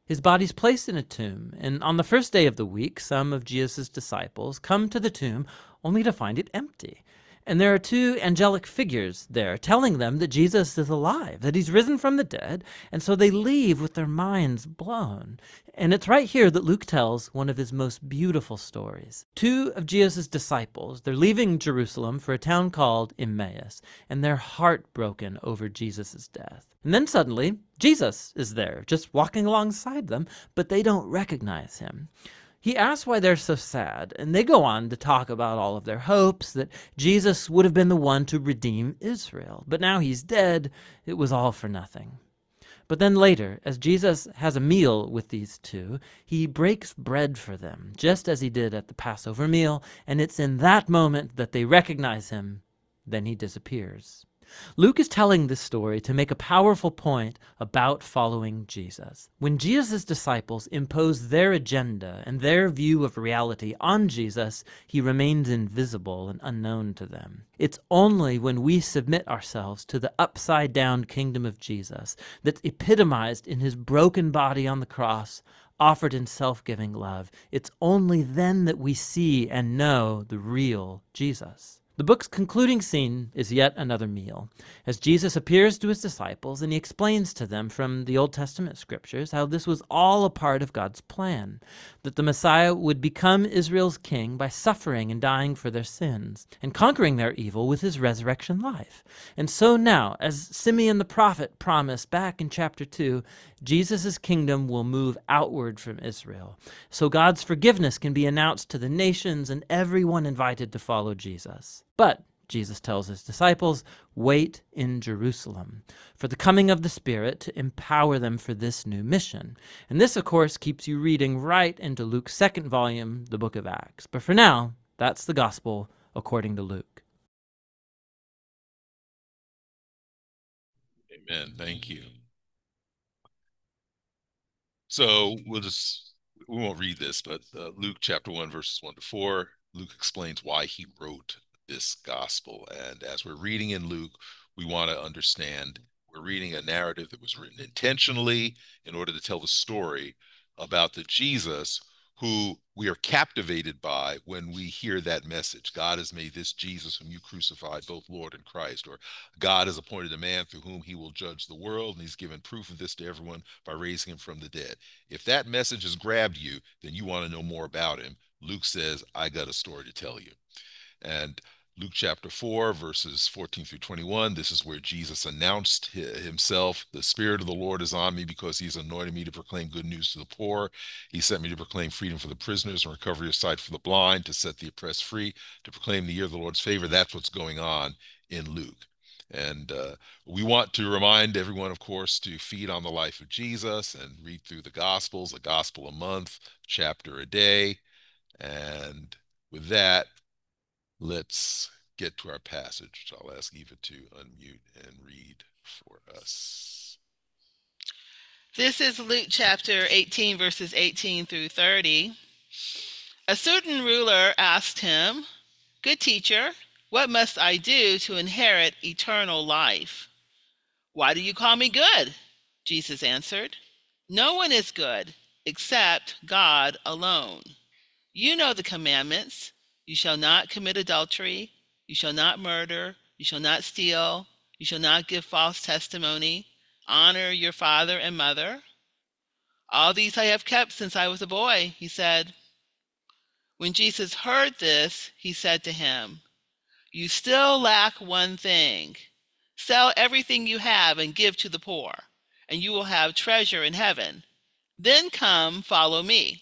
[SPEAKER 10] His body's placed in a tomb, and on the first day of the week, some of Jesus' disciples come to the tomb only to find it empty. And there are two angelic figures there telling them that Jesus is alive, that he's risen from the dead, and so they leave with their minds blown. And it's right here that Luke tells one of his most beautiful stories. Two of Jesus' disciples, they're leaving Jerusalem for a town called Emmaus, and they're heartbroken over Jesus' death. And then suddenly, Jesus is there, just walking alongside them, but they don't recognize him. He asks why they're so sad, and they go on to talk about all of their hopes, that Jesus would have been the one to redeem Israel. But now he's dead, it was all for nothing. But then later, as Jesus has a meal with these two, he breaks bread for them, just as he did at the Passover meal, and it's in that moment that they recognize him. Then he disappears. Luke is telling this story to make a powerful point about following Jesus. When Jesus' disciples impose their agenda and their view of reality on Jesus, he remains invisible and unknown to them. It's only when we submit ourselves to the upside-down kingdom of Jesus, that's epitomized in his broken body on the cross, offered in self-giving love, it's only then that we see and know the real Jesus. The book's concluding scene is yet another meal, as Jesus appears to his disciples and he explains to them from the Old Testament scriptures how this was all a part of God's plan, that the Messiah would become Israel's king by suffering and dying for their sins, and conquering their evil with his resurrection life. And so now, as Simeon the prophet promised back in chapter two, Jesus' kingdom will move outward from Israel, so God's forgiveness can be announced to the nations and everyone invited to follow Jesus. But, Jesus tells his disciples, wait in Jerusalem for the coming of the Spirit to empower them for this new mission. And this, of course, keeps you reading right into Luke's second volume, the book of Acts. But for now, that's the gospel according to Luke.
[SPEAKER 9] Amen. Thank you. So we'll just, we won't read this, but uh, Luke chapter one, verses one to four, Luke explains why he wrote this gospel. And as we're reading in Luke, we want to understand we're reading a narrative that was written intentionally in order to tell the story about the Jesus who we are captivated by when we hear that message. God has made this Jesus whom you crucified both Lord and Christ, or God has appointed a man through whom he will judge the world, and he's given proof of this to everyone by raising him from the dead. If that message has grabbed you, then you want to know more about him. Luke says, I got a story to tell you. And Luke chapter four, verses fourteen through twenty-one, this is where Jesus announced himself. The Spirit of the Lord is on me because he's anointed me to proclaim good news to the poor. He sent me to proclaim freedom for the prisoners and recovery of sight for the blind, to set the oppressed free, to proclaim the year of the Lord's favor. That's what's going on in Luke. And uh, we want to remind everyone, of course, to feed on the life of Jesus and read through the Gospels, a Gospel a month, chapter a day. And with that, let's get to our passage, which I'll ask Eva to unmute and read for us.
[SPEAKER 3] This is Luke chapter eighteen, verses eighteen through thirty. A certain ruler asked him, Good teacher, what must I do to inherit eternal life? Why do you call me good? Jesus answered, No one is good except God alone. You know the commandments. You shall not commit adultery. You shall not murder. You shall not steal. You shall not give false testimony. Honor your father and mother. All these I have kept since I was a boy, he said. When Jesus heard this, he said to him, You still lack one thing. Sell everything you have and give to the poor, and you will have treasure in heaven. Then come, follow me.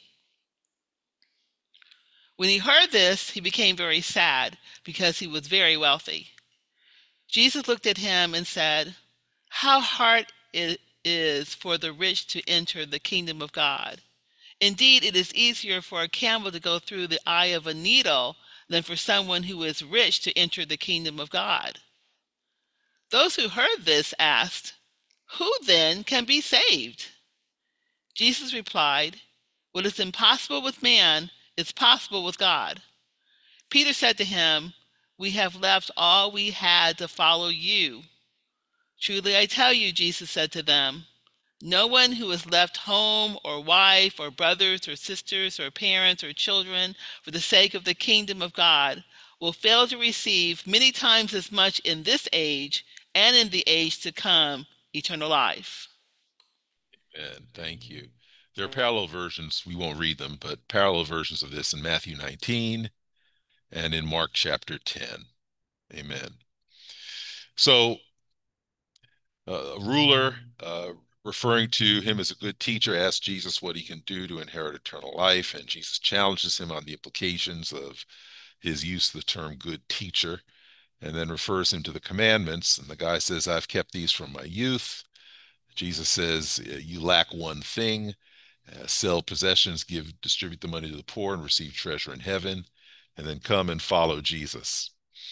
[SPEAKER 3] When he heard this, he became very sad because he was very wealthy. Jesus looked at him and said, How hard it is for the rich to enter the kingdom of God. Indeed, it is easier for a camel to go through the eye of a needle than for someone who is rich to enter the kingdom of God. Those who heard this asked, Who then can be saved? Jesus replied, What is impossible with man is possible with God. Peter said to him, We have left all we had to follow you. Truly I tell you, Jesus said to them, No one who has left home or wife or brothers or sisters or parents or children for the sake of the kingdom of God will fail to receive many times as much in this age and in the age to come eternal life.
[SPEAKER 9] And thank you. There are parallel versions. We won't read them, but parallel versions of this in Matthew nineteen and in Mark chapter ten. Amen. So uh, a ruler, uh, referring to him as a good teacher, asks Jesus what he can do to inherit eternal life, and Jesus challenges him on the implications of his use of the term good teacher, and then refers him to the commandments. And the guy says, I've kept these from my youth. Jesus says, you lack one thing. Uh, sell possessions, give, distribute the money to the poor, and receive treasure in heaven, and then come and follow Jesus.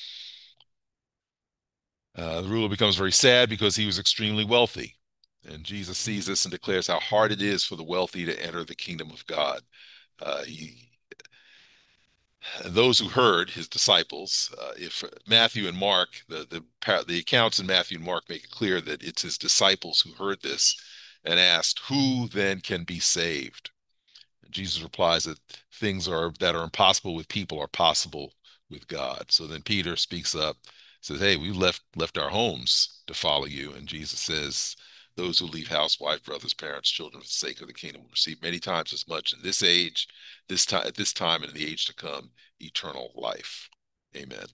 [SPEAKER 9] Uh, the ruler becomes very sad because he was extremely wealthy. And Jesus sees this and declares how hard it is for the wealthy to enter the kingdom of God. Uh, he, those who heard, his disciples, uh, if Matthew and Mark, the, the, the accounts in Matthew and Mark make it clear that it's his disciples who heard this and asked, who then can be saved? And Jesus replies that things are that are impossible with people are possible with God. So then Peter speaks up, says, hey, we left left our homes to follow you. And Jesus says, those who leave house, wife, brothers, parents, children for the sake of the kingdom will receive many times as much in this age, this time, at this time, and in the age to come, eternal life. Amen.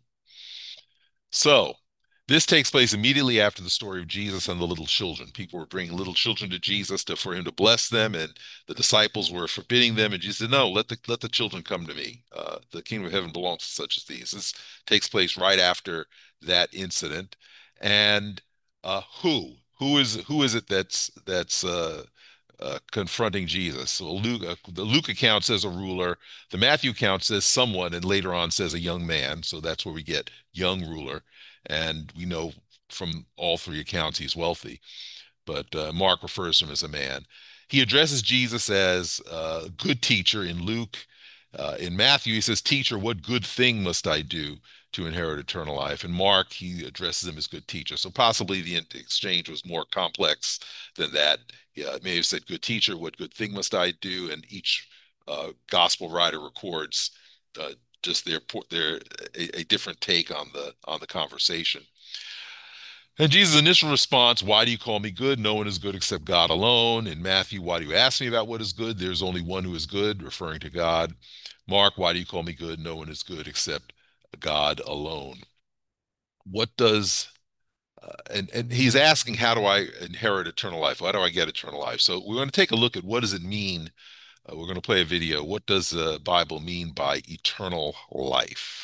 [SPEAKER 9] So this takes place immediately after the story of Jesus and the little children. People were bringing little children to Jesus to, for him to bless them, and the disciples were forbidding them. And Jesus said, no, let the, let the children come to me. Uh, the kingdom of heaven belongs to such as these. This takes place right after that incident. And uh, who? Who is who is it that's that's uh, uh, confronting Jesus? So Luke, uh, the Luke account says a ruler, the Matthew account says someone, and later on says a young man. So that's where we get young ruler, and we know from all three accounts he's wealthy. But uh, Mark refers to him as a man. He addresses Jesus as a good teacher in Luke. Uh, in Matthew, he says, teacher, what good thing must I do to inherit eternal life? In Mark, he addresses him as good teacher. So possibly the exchange was more complex than that. Yeah, it may have said, good teacher, what good thing must I do? And each uh, gospel writer records uh, just their, their a, a different take on the on the conversation. And Jesus' initial response, why do you call me good? No one is good except God alone. In Matthew, why do you ask me about what is good? There's only one who is good, referring to God. Mark, why do you call me good? No one is good except God alone. What does, uh, and, and he's asking, how do I inherit eternal life? How do I get eternal life? So we're going to take a look at what does it mean. Uh, we're going to play a video. What does the Bible mean by eternal life?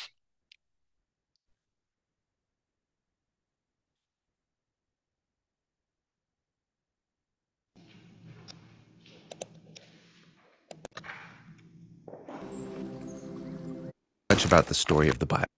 [SPEAKER 11] Much about the story of the Bible.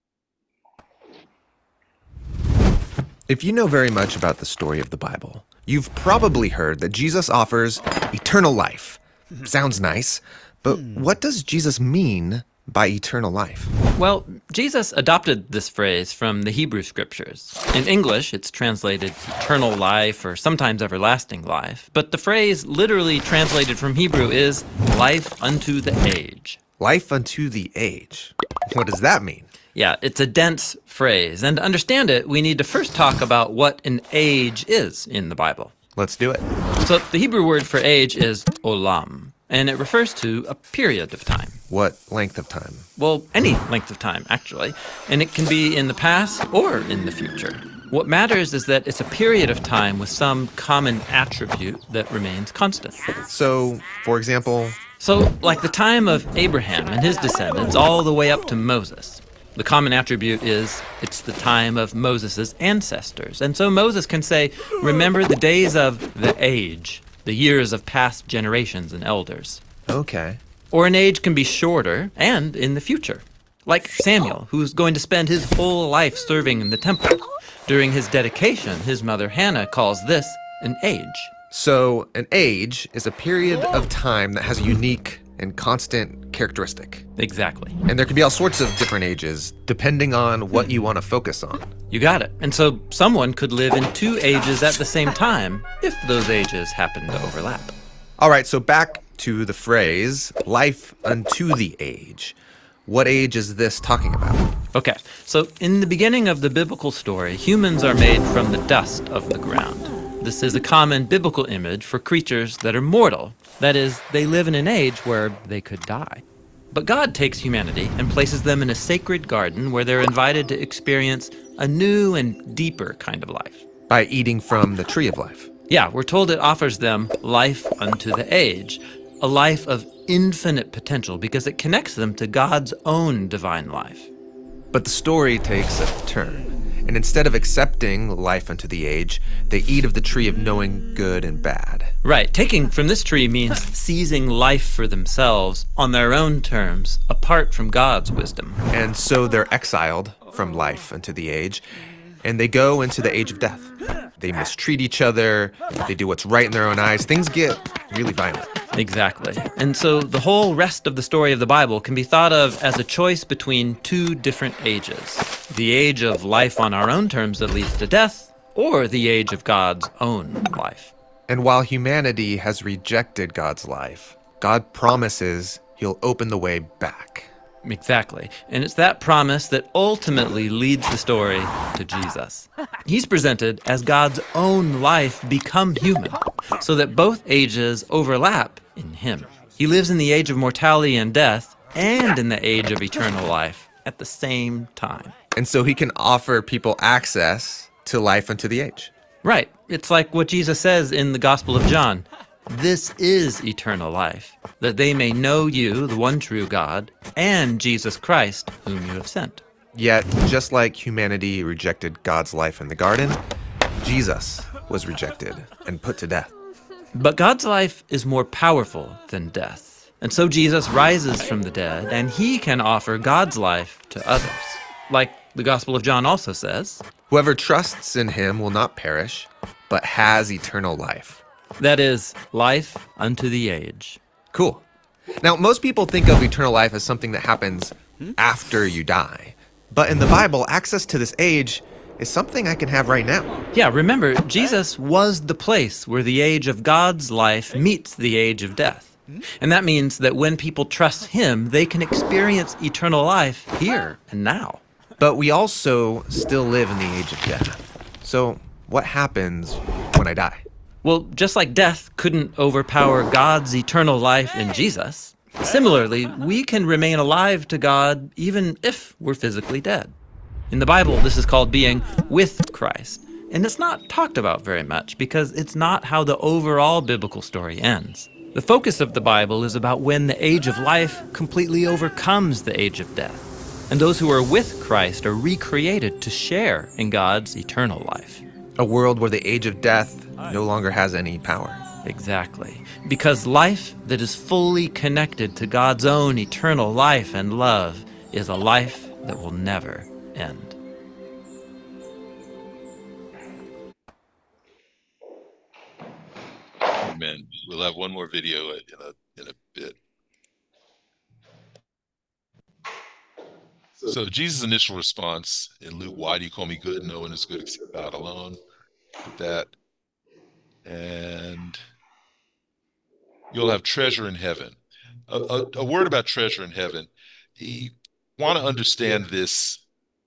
[SPEAKER 11] If you know very much about the story of the Bible, you've probably heard that Jesus offers eternal life. Sounds nice, but what does Jesus mean by eternal life?
[SPEAKER 10] Well, Jesus adopted this phrase from the Hebrew scriptures. In English, it's translated eternal life or sometimes everlasting life, but the phrase literally translated from Hebrew is life unto the age.
[SPEAKER 11] Life unto the age. What does that mean?
[SPEAKER 10] Yeah, it's a dense phrase, and to understand it, we need to first talk about what an age is in the Bible.
[SPEAKER 11] Let's do it.
[SPEAKER 10] So the Hebrew word for age is olam, and it refers to a period of time.
[SPEAKER 11] What length of time?
[SPEAKER 10] Well, any length of time, actually, and it can be in the past or in the future. What matters is that it's a period of time with some common attribute that remains constant.
[SPEAKER 11] So, for example...
[SPEAKER 10] So, like the time of Abraham and his descendants all the way up to Moses. The common attribute is it's the time of Moses' ancestors. And so Moses can say, remember the days of the age, the years of past generations and elders.
[SPEAKER 11] Okay.
[SPEAKER 10] Or an age can be shorter and in the future. Like Samuel, who's going to spend his whole life serving in the temple. During his dedication, his mother Hannah calls this an age.
[SPEAKER 11] So an age is a period of time that has a unique and constant characteristic.
[SPEAKER 10] Exactly.
[SPEAKER 11] And there can be all sorts of different ages depending on what you want to focus on.
[SPEAKER 10] You got it. And so someone could live in two ages at the same time if those ages happen to overlap.
[SPEAKER 11] All right, so back to the phrase, life unto the age. What age is this talking about?
[SPEAKER 10] Okay, so in the beginning of the biblical story, humans are made from the dust of the ground. This is a common biblical image for creatures that are mortal. That is, they live in an age where they could die. But God takes humanity and places them in a sacred garden where they're invited to experience a new and deeper kind of life.
[SPEAKER 11] By eating from the tree of life.
[SPEAKER 10] Yeah, we're told it offers them life unto the age, a life of infinite potential because it connects them to God's own divine life.
[SPEAKER 11] But the story takes a turn. And instead of accepting life unto the age, they eat of the tree of knowing good and bad.
[SPEAKER 10] Right. Taking from this tree means seizing life for themselves on their own terms, apart from God's wisdom.
[SPEAKER 11] And so they're exiled from life unto the age, and they go into the age of death. They mistreat each other, they do what's right in their own eyes. Things get really violent.
[SPEAKER 10] Exactly. And so the whole rest of the story of the Bible can be thought of as a choice between two different ages. The age of life on our own terms that leads to death, or the age of God's own life.
[SPEAKER 11] And while humanity has rejected God's life, God promises he'll open the way back.
[SPEAKER 10] Exactly. And it's that promise that ultimately leads the story to Jesus. He's presented as God's own life become human, so that both ages overlap in him. He lives in the age of mortality and death and in the age of eternal life at the same time.
[SPEAKER 11] And so he can offer people access to life unto the age.
[SPEAKER 10] Right. It's like what Jesus says in the Gospel of John. This is eternal life, that they may know you, the one true God, and Jesus Christ, whom you have sent.
[SPEAKER 11] Yet, just like humanity rejected God's life in the garden, Jesus was rejected and put to death.
[SPEAKER 10] But God's life is more powerful than death. And so Jesus rises from the dead, and he can offer God's life to others. Like the Gospel of John also says,
[SPEAKER 11] whoever trusts in him will not perish, but has eternal life.
[SPEAKER 10] That is, life unto the age.
[SPEAKER 11] Cool. Now, most people think of eternal life as something that happens after you die. But in the Bible, access to this age is something I can have right now.
[SPEAKER 10] Yeah, remember, Jesus was the place where the age of God's life meets the age of death. And that means that when people trust him, they can experience eternal life here and now.
[SPEAKER 11] But we also still live in the age of death. So what happens when I die?
[SPEAKER 10] Well, just like death couldn't overpower God's eternal life in Jesus, similarly, we can remain alive to God even if we're physically dead. In the Bible, this is called being with Christ. And it's not talked about very much because it's not how the overall biblical story ends. The focus of the Bible is about when the age of life completely overcomes the age of death. And those who are with Christ are recreated to share in God's eternal life.
[SPEAKER 11] A world where the age of death no longer has any power.
[SPEAKER 10] Exactly. Because life that is fully connected to God's own eternal life and love is a life that will never end.
[SPEAKER 9] Amen. We'll have one more video in a, in a bit. So Jesus' initial response in Luke, why do you call me good? No one is good except God alone. With that. And you'll have treasure in heaven. A, a, a word about treasure in heaven. You want to understand this.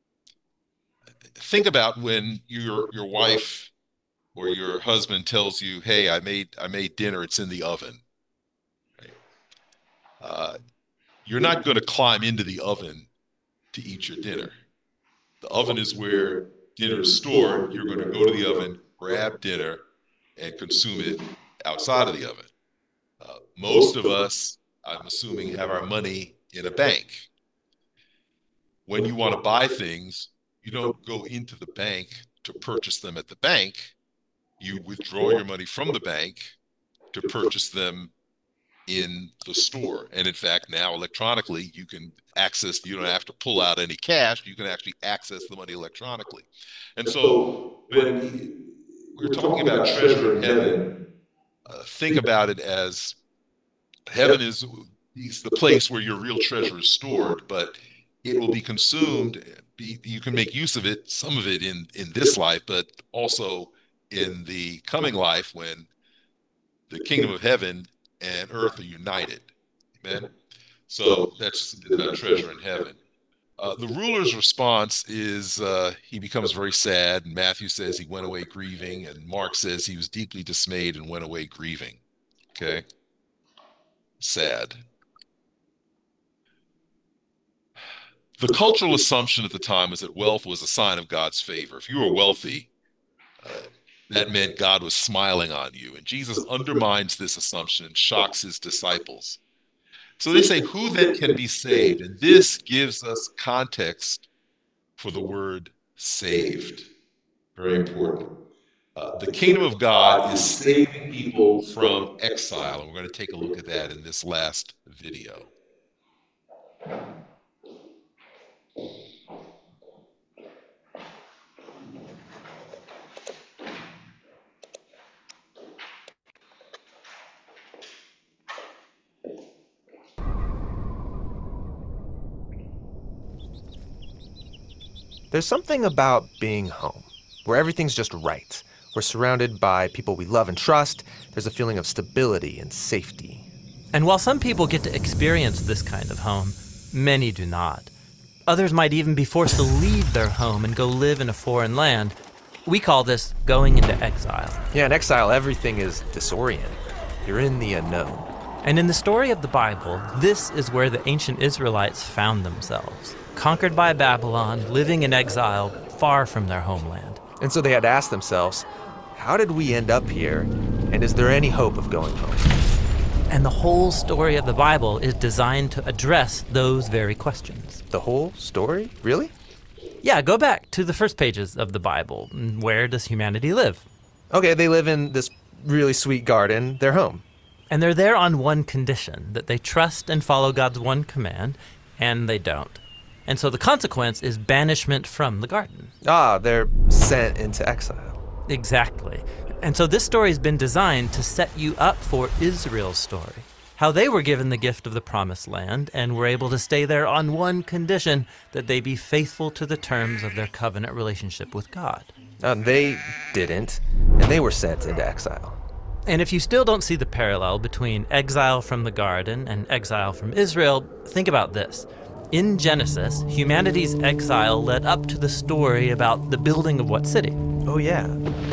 [SPEAKER 9] Think about when your your wife or your husband tells you, hey, I made I made dinner, it's in the oven. Right? Uh, you're not going to climb into the oven to eat your dinner. The oven is where dinner is stored. You're going to go to the oven, grab dinner, and consume it outside of the oven. Uh, most of us, I'm assuming, have our money in a bank. When you want to buy things, you don't go into the bank to purchase them at the bank. You withdraw your money from the bank to purchase them in the store. And in fact, now electronically, you can access, you don't have to pull out any cash, you can actually access the money electronically. And so when we're talking about treasure in heaven, uh, think about it as heaven is is the place where your real treasure is stored, but it will be consumed. Be, you can make use of it, some of it in, in this life, but also in the coming life when the kingdom of heaven and earth are united. Amen. So that's that treasure in heaven. Uh, the ruler's response is uh, he becomes very sad. And Matthew says he went away grieving, and Mark says he was deeply dismayed and went away grieving. Okay. Sad. The cultural assumption at the time was that wealth was a sign of God's favor. If you were wealthy, uh, that meant God was smiling on you. And Jesus undermines this assumption and shocks his disciples. So they say, who then can be saved? And this gives us context for the word saved. Very important. Uh, the kingdom of God is saving people from exile. And we're going to take a look at that in this last video.
[SPEAKER 11] There's something about being home, where everything's just right. We're surrounded by people we love and trust. There's a feeling of stability and safety.
[SPEAKER 10] And while some people get to experience this kind of home, many do not. Others might even be forced to leave their home and go live in a foreign land. We call this going into exile.
[SPEAKER 11] Yeah, in exile, everything is disoriented. You're in the unknown.
[SPEAKER 10] And in the story of the Bible, this is where the ancient Israelites found themselves, conquered by Babylon, living in exile, far from their homeland.
[SPEAKER 11] And so they had to ask themselves, how did we end up here? And is there any hope of going home?
[SPEAKER 10] And the whole story of the Bible is designed to address those very questions.
[SPEAKER 11] The whole story? Really?
[SPEAKER 10] Yeah, go back to the first pages of the Bible. Where does humanity live?
[SPEAKER 11] Okay, they live in this really sweet garden, their home.
[SPEAKER 10] And they're there on one condition, that they trust and follow God's one command, and they don't. And so the consequence is banishment from the garden.
[SPEAKER 11] Ah, they're sent into exile.
[SPEAKER 10] Exactly. And so this story has been designed to set you up for Israel's story. How they were given the gift of the promised land and were able to stay there on one condition, that they be faithful to the terms of their covenant relationship with God.
[SPEAKER 11] Uh, they didn't, and they were sent into exile.
[SPEAKER 10] And if you still don't see the parallel between exile from the garden and exile from Israel, think about this. In Genesis, humanity's exile led up to the story about the building of what city?
[SPEAKER 11] Oh yeah,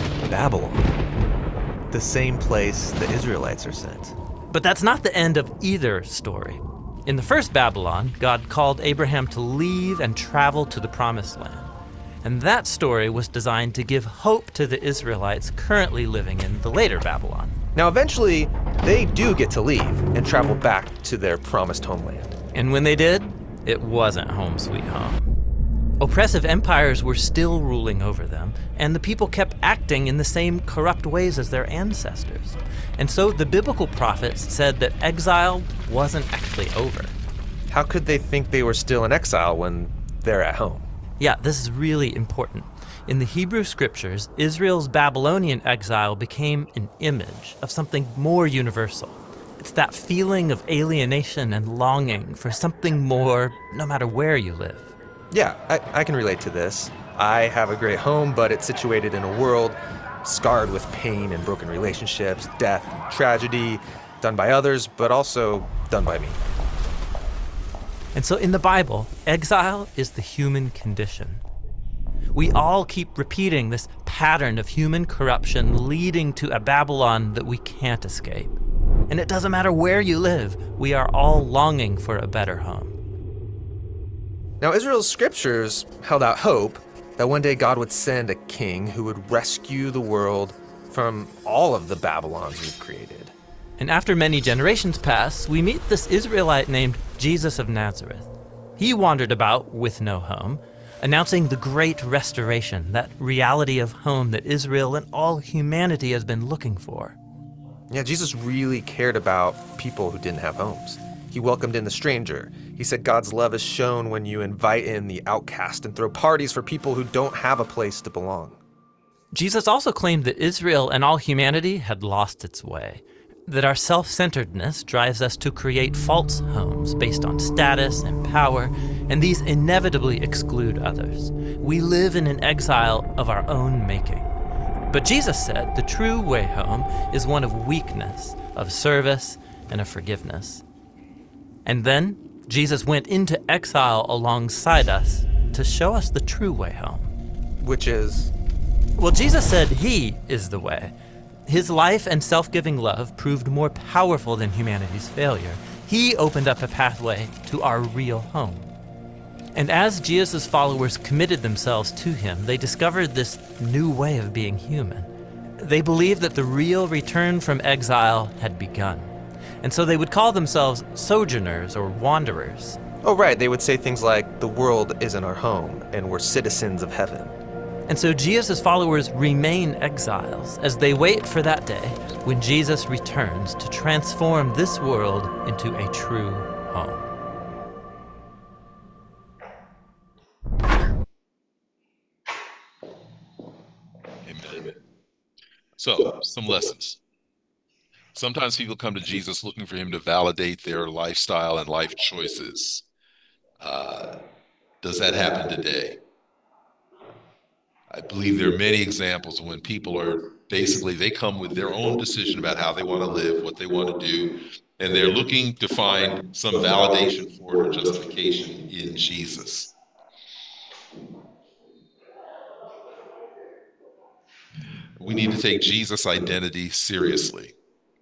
[SPEAKER 11] Babylon. The same place the Israelites are sent.
[SPEAKER 10] But that's not the end of either story. In the first Babylon, God called Abraham to leave and travel to the promised land. And that story was designed to give hope to the Israelites currently living in the later Babylon.
[SPEAKER 11] Now eventually, they do get to leave and travel back to their promised homeland.
[SPEAKER 10] And when they did, it wasn't home sweet home. Oppressive empires were still ruling over them, and the people kept acting in the same corrupt ways as their ancestors. And so the biblical prophets said that exile wasn't actually over.
[SPEAKER 11] How could they think they were still in exile when they're at home?
[SPEAKER 10] Yeah, this is really important. In the Hebrew scriptures, Israel's Babylonian exile became an image of something more universal. It's that feeling of alienation and longing for something more, no matter where you live.
[SPEAKER 11] Yeah, I, I can relate to this. I have a great home, but it's situated in a world scarred with pain and broken relationships, death, and tragedy, done by others, but also done by me.
[SPEAKER 10] And so in the Bible, exile is the human condition. We all keep repeating this pattern of human corruption leading to a Babylon that we can't escape. And it doesn't matter where you live, we are all longing for a better home.
[SPEAKER 11] Now, Israel's scriptures held out hope that one day God would send a king who would rescue the world from all of the Babylons we've created.
[SPEAKER 10] And after many generations pass, we meet this Israelite named Jesus of Nazareth. He wandered about with no home, announcing the great restoration, that reality of home that Israel and all humanity has been looking for.
[SPEAKER 11] Yeah, Jesus really cared about people who didn't have homes. He welcomed in the stranger. He said God's love is shown when you invite in the outcast and throw parties for people who don't have a place to belong.
[SPEAKER 10] Jesus also claimed that Israel and all humanity had lost its way. that our self-centeredness drives us to create false homes based on status and power, and these inevitably exclude others. We live in an exile of our own making. But Jesus said the true way home is one of weakness, of service, and of forgiveness. And then Jesus went into exile alongside us to show us the true way home.
[SPEAKER 11] Which is?
[SPEAKER 10] Well, Jesus said he is the way. His life and self-giving love proved more powerful than humanity's failure. He opened up a pathway to our real home. And as Jesus' followers committed themselves to him, they discovered this new way of being human. They believed that the real return from exile had begun. And so they would call themselves sojourners or wanderers.
[SPEAKER 11] Oh, right. They would say things like, the world isn't our home, and we're citizens of heaven.
[SPEAKER 10] And so Jesus' followers remain exiles as they wait for that day when Jesus returns to transform this world into a true home.
[SPEAKER 9] Amen. So, some lessons. Sometimes people come to Jesus looking for him to validate their lifestyle and life choices. Uh, does that happen today? I believe there are many examples of when people are basically, they come with their own decision about how they want to live, what they want to do, and they're looking to find some validation for it or justification in Jesus. We need to take Jesus' identity seriously.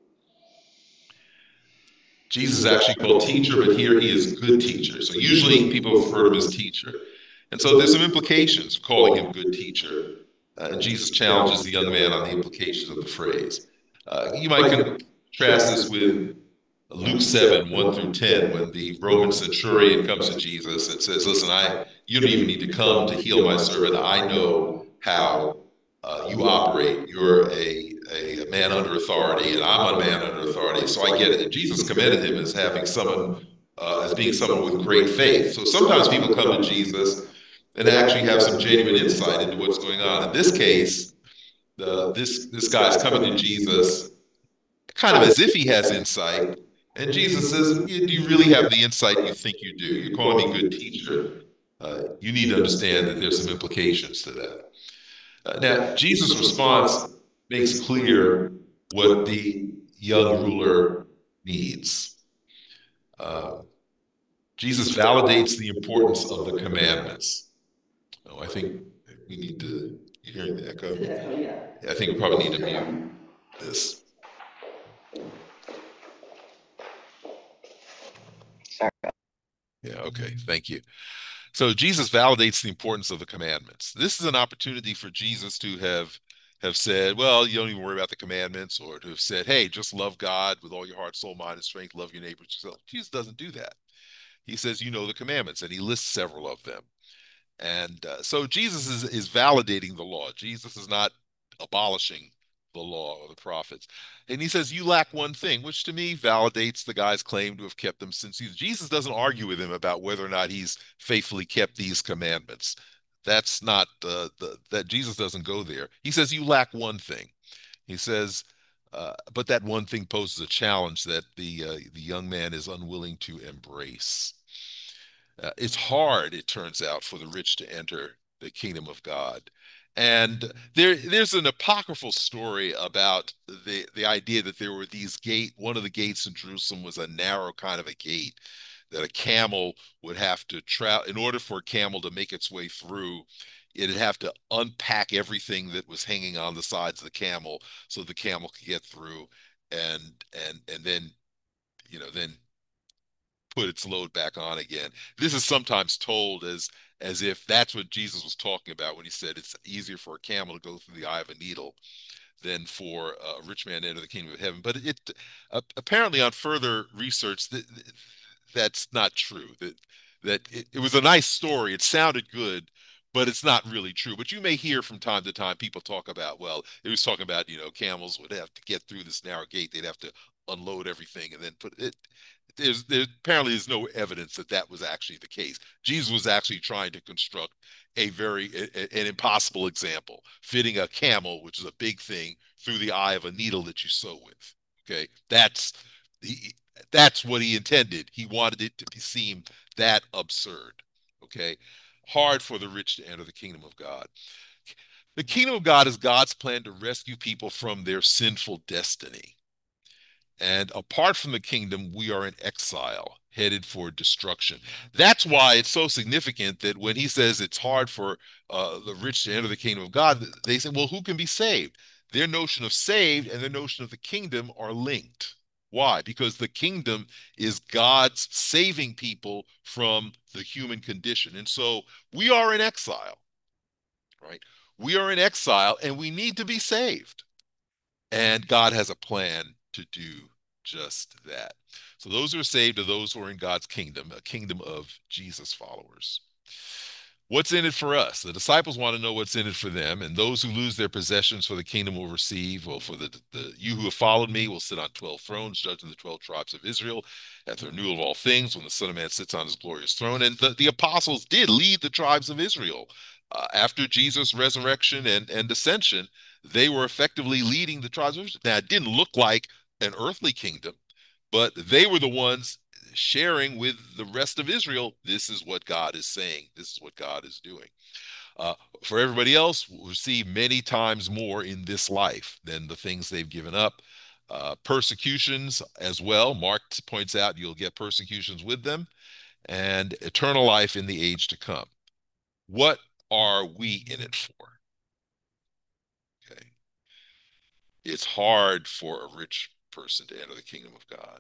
[SPEAKER 9] Jesus is actually called teacher, but here he is good teacher. So usually people refer to him as teacher. And so there's some implications of calling him good teacher. Uh, and Jesus challenges the young man on the implications of the phrase. Uh, you might contrast this with Luke seven, one through ten, when the Roman centurion comes to Jesus and says, listen, I, you don't even need to come to heal my servant. I know how uh, you operate. You're a, a, a man under authority, and I'm a man under authority. So I get it. And Jesus commended him as having someone, uh, as being someone with great faith. So sometimes people come to Jesus and actually have some genuine insight into what's going on. In this case, the, this, this guy's coming to Jesus kind of as if he has insight. And Jesus says, do you really have the insight you think you do? You're calling me good teacher. Uh, you need to understand that there's some implications to that. Uh, now, Jesus' response makes clear what the young ruler needs. Uh, Jesus validates the importance of the commandments. Oh, I think we need to, you hearing the echo? I think we probably need to mute this.
[SPEAKER 3] Sorry.
[SPEAKER 9] Yeah, okay, thank you. So Jesus validates the importance of the commandments. This is an opportunity for Jesus to have have said, well, you don't even worry about the commandments, or to have said, hey, just love God with all your heart, soul, mind, and strength, love your neighbor as yourself. Jesus doesn't do that. He says, you know the commandments, and he lists several of them. And uh, so Jesus is, is validating the law. Jesus is not abolishing the law or the prophets. And he says, you lack one thing, which to me validates the guy's claim to have kept them since youth. Jesus doesn't argue with him about whether or not he's faithfully kept these commandments. That's not, uh, the, that Jesus doesn't go there. He says, you lack one thing. He says, uh, but that one thing poses a challenge that the, uh, the young man is unwilling to embrace. Uh, it's hard, it turns out, for the rich to enter the kingdom of God. And there, there's an apocryphal story about the, the idea that there were these gate, one of the gates in Jerusalem was a narrow kind of a gate that a camel would have to travel. In order for a camel to make its way through, it'd have to unpack everything that was hanging on the sides of the camel so the camel could get through, and and and then, you know, then put its load back on again. This is sometimes told as as if that's what Jesus was talking about when he said it's easier for a camel to go through the eye of a needle than for a rich man to enter the kingdom of heaven. But it, it uh, apparently on further research, that that's not true. That that it, it was a nice story. It sounded good, but it's not really true. But you may hear from time to time people talk about, well, it was talking about, you know, camels would have to get through this narrow gate. They'd have to unload everything and then put it. There's there apparently is no evidence that that was actually the case. Jesus was actually trying to construct a very a, an impossible example, fitting a camel, which is a big thing, through the eye of a needle that you sew with. Okay, that's he, that's what he intended. He wanted it to be seem that absurd. Okay, hard for the rich to enter the kingdom of God. The kingdom of God is God's plan to rescue people from their sinful destiny. And apart from the kingdom, we are in exile, headed for destruction. That's why it's so significant that when he says it's hard for uh, the rich to enter the kingdom of God, they say, well, who can be saved? Their notion of saved and their notion of the kingdom are linked. Why? Because the kingdom is God's saving people from the human condition. And so we are in exile, right? We are in exile and we need to be saved. And God has a plan to do just that. So those who are saved are those who are in God's kingdom, a kingdom of Jesus followers. What's in it for us? The disciples want to know what's in it for them, and those who lose their possessions for the kingdom will receive. Well, for the, the you who have followed me will sit on twelve thrones, judging the twelve tribes of Israel at the renewal of all things when the Son of Man sits on his glorious throne. And the, the apostles did lead the tribes of Israel. Uh, after Jesus' resurrection and, and ascension, they were effectively leading the tribes of Israel. Now, it didn't look like an earthly kingdom, but they were the ones sharing with the rest of Israel, this is what God is saying. This is what God is doing. Uh, for everybody else, we'll receive many times more in this life than the things they've given up. Uh, persecutions as well. Mark points out you'll get persecutions with them, and eternal life in the age to come. What are we in it for? Okay. It's hard for a rich person to enter the kingdom of God.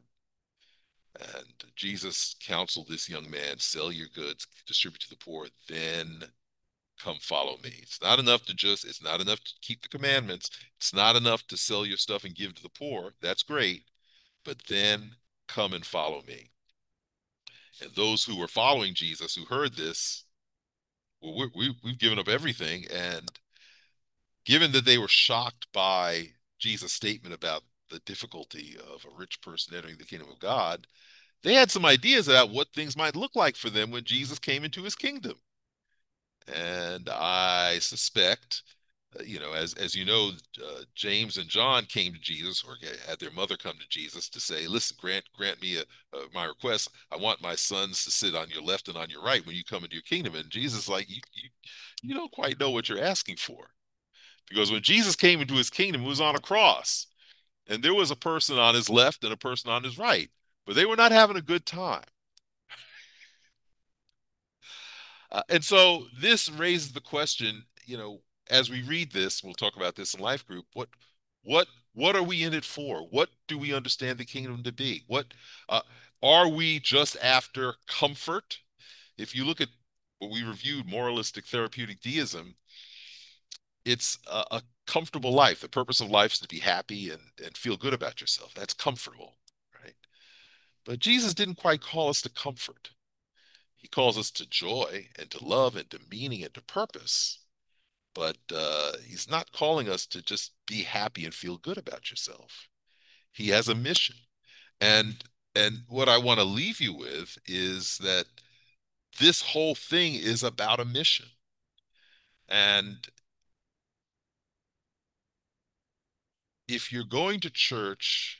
[SPEAKER 9] And Jesus counseled this young man, sell your goods, distribute to the poor, then come follow me. It's not enough to just, it's not enough to keep the commandments. It's not enough to sell your stuff and give to the poor. That's great. But then come and follow me. And those who were following Jesus, who heard this, well, we, we, we've given up everything. And given that they were shocked by Jesus' statement about the difficulty of a rich person entering the kingdom of God, they had some ideas about what things might look like for them when Jesus came into his kingdom. And I suspect, uh, you know, as as you know, uh, James and John came to Jesus, or had their mother come to Jesus to say, "Listen, grant grant me a, a, my request. I want my sons to sit on your left and on your right when you come into your kingdom." And Jesus, like, you you, you don't quite know what you're asking for, because when Jesus came into his kingdom, it was on a cross, and there was a person on his left and a person on his right, but they were not having a good time. Uh, and so this raises the question, you know, as we read this, we'll talk about this in Life Group. What, what, what are we in it for? What do we understand the kingdom to be? What uh, are we just after comfort? If you look at what we reviewed, moralistic therapeutic deism, it's a, a comfortable life. The purpose of life is to be happy and, and feel good about yourself. That's comfortable, right? But Jesus didn't quite call us to comfort. He calls us to joy and to love and to meaning and to purpose. But uh, he's not calling us to just be happy and feel good about yourself. He has a mission. And and what I want to leave you with is that this whole thing is about a mission. And if you're going to church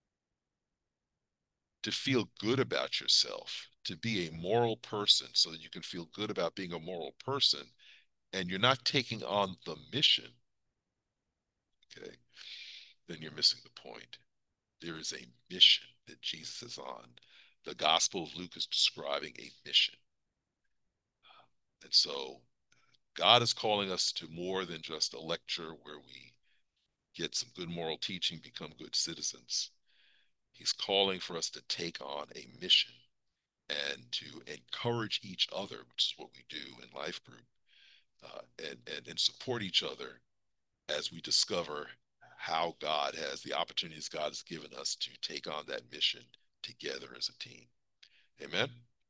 [SPEAKER 9] to feel good about yourself, to be a moral person so that you can feel good about being a moral person, and you're not taking on the mission, okay, then you're missing the point. There is a mission that Jesus is on. The Gospel of Luke is describing a mission. And so God is calling us to more than just a lecture where we get some good moral teaching, become good citizens. He's calling for us to take on a mission and to encourage each other, which is what we do in Life Group, uh, and, and, and support each other as we discover how God has, the opportunities God has given us to take on that mission together as a team. Amen?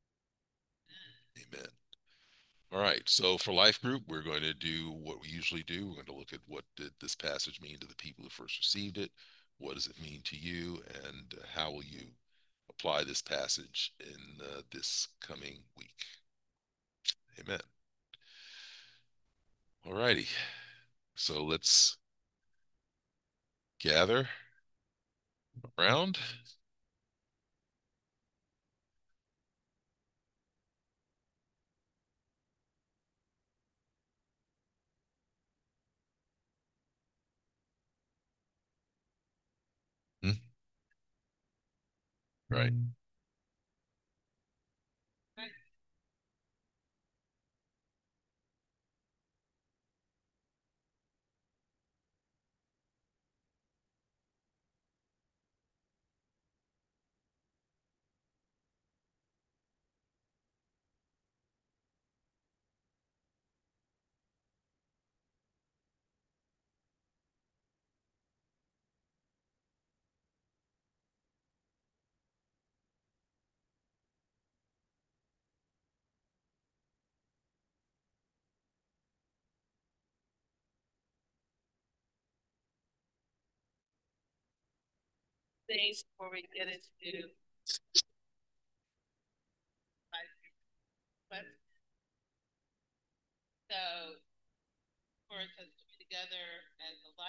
[SPEAKER 9] Amen. All right, so for Life Group, we're going to do what we usually do. We're going to look at what did this passage mean to the people who first received it, what does it mean to you, and uh, how will you apply this passage in uh, this coming week. Amen. All righty, so let's gather Around? Hmm? Right.
[SPEAKER 3] Things before we get into my, so for us to be together as a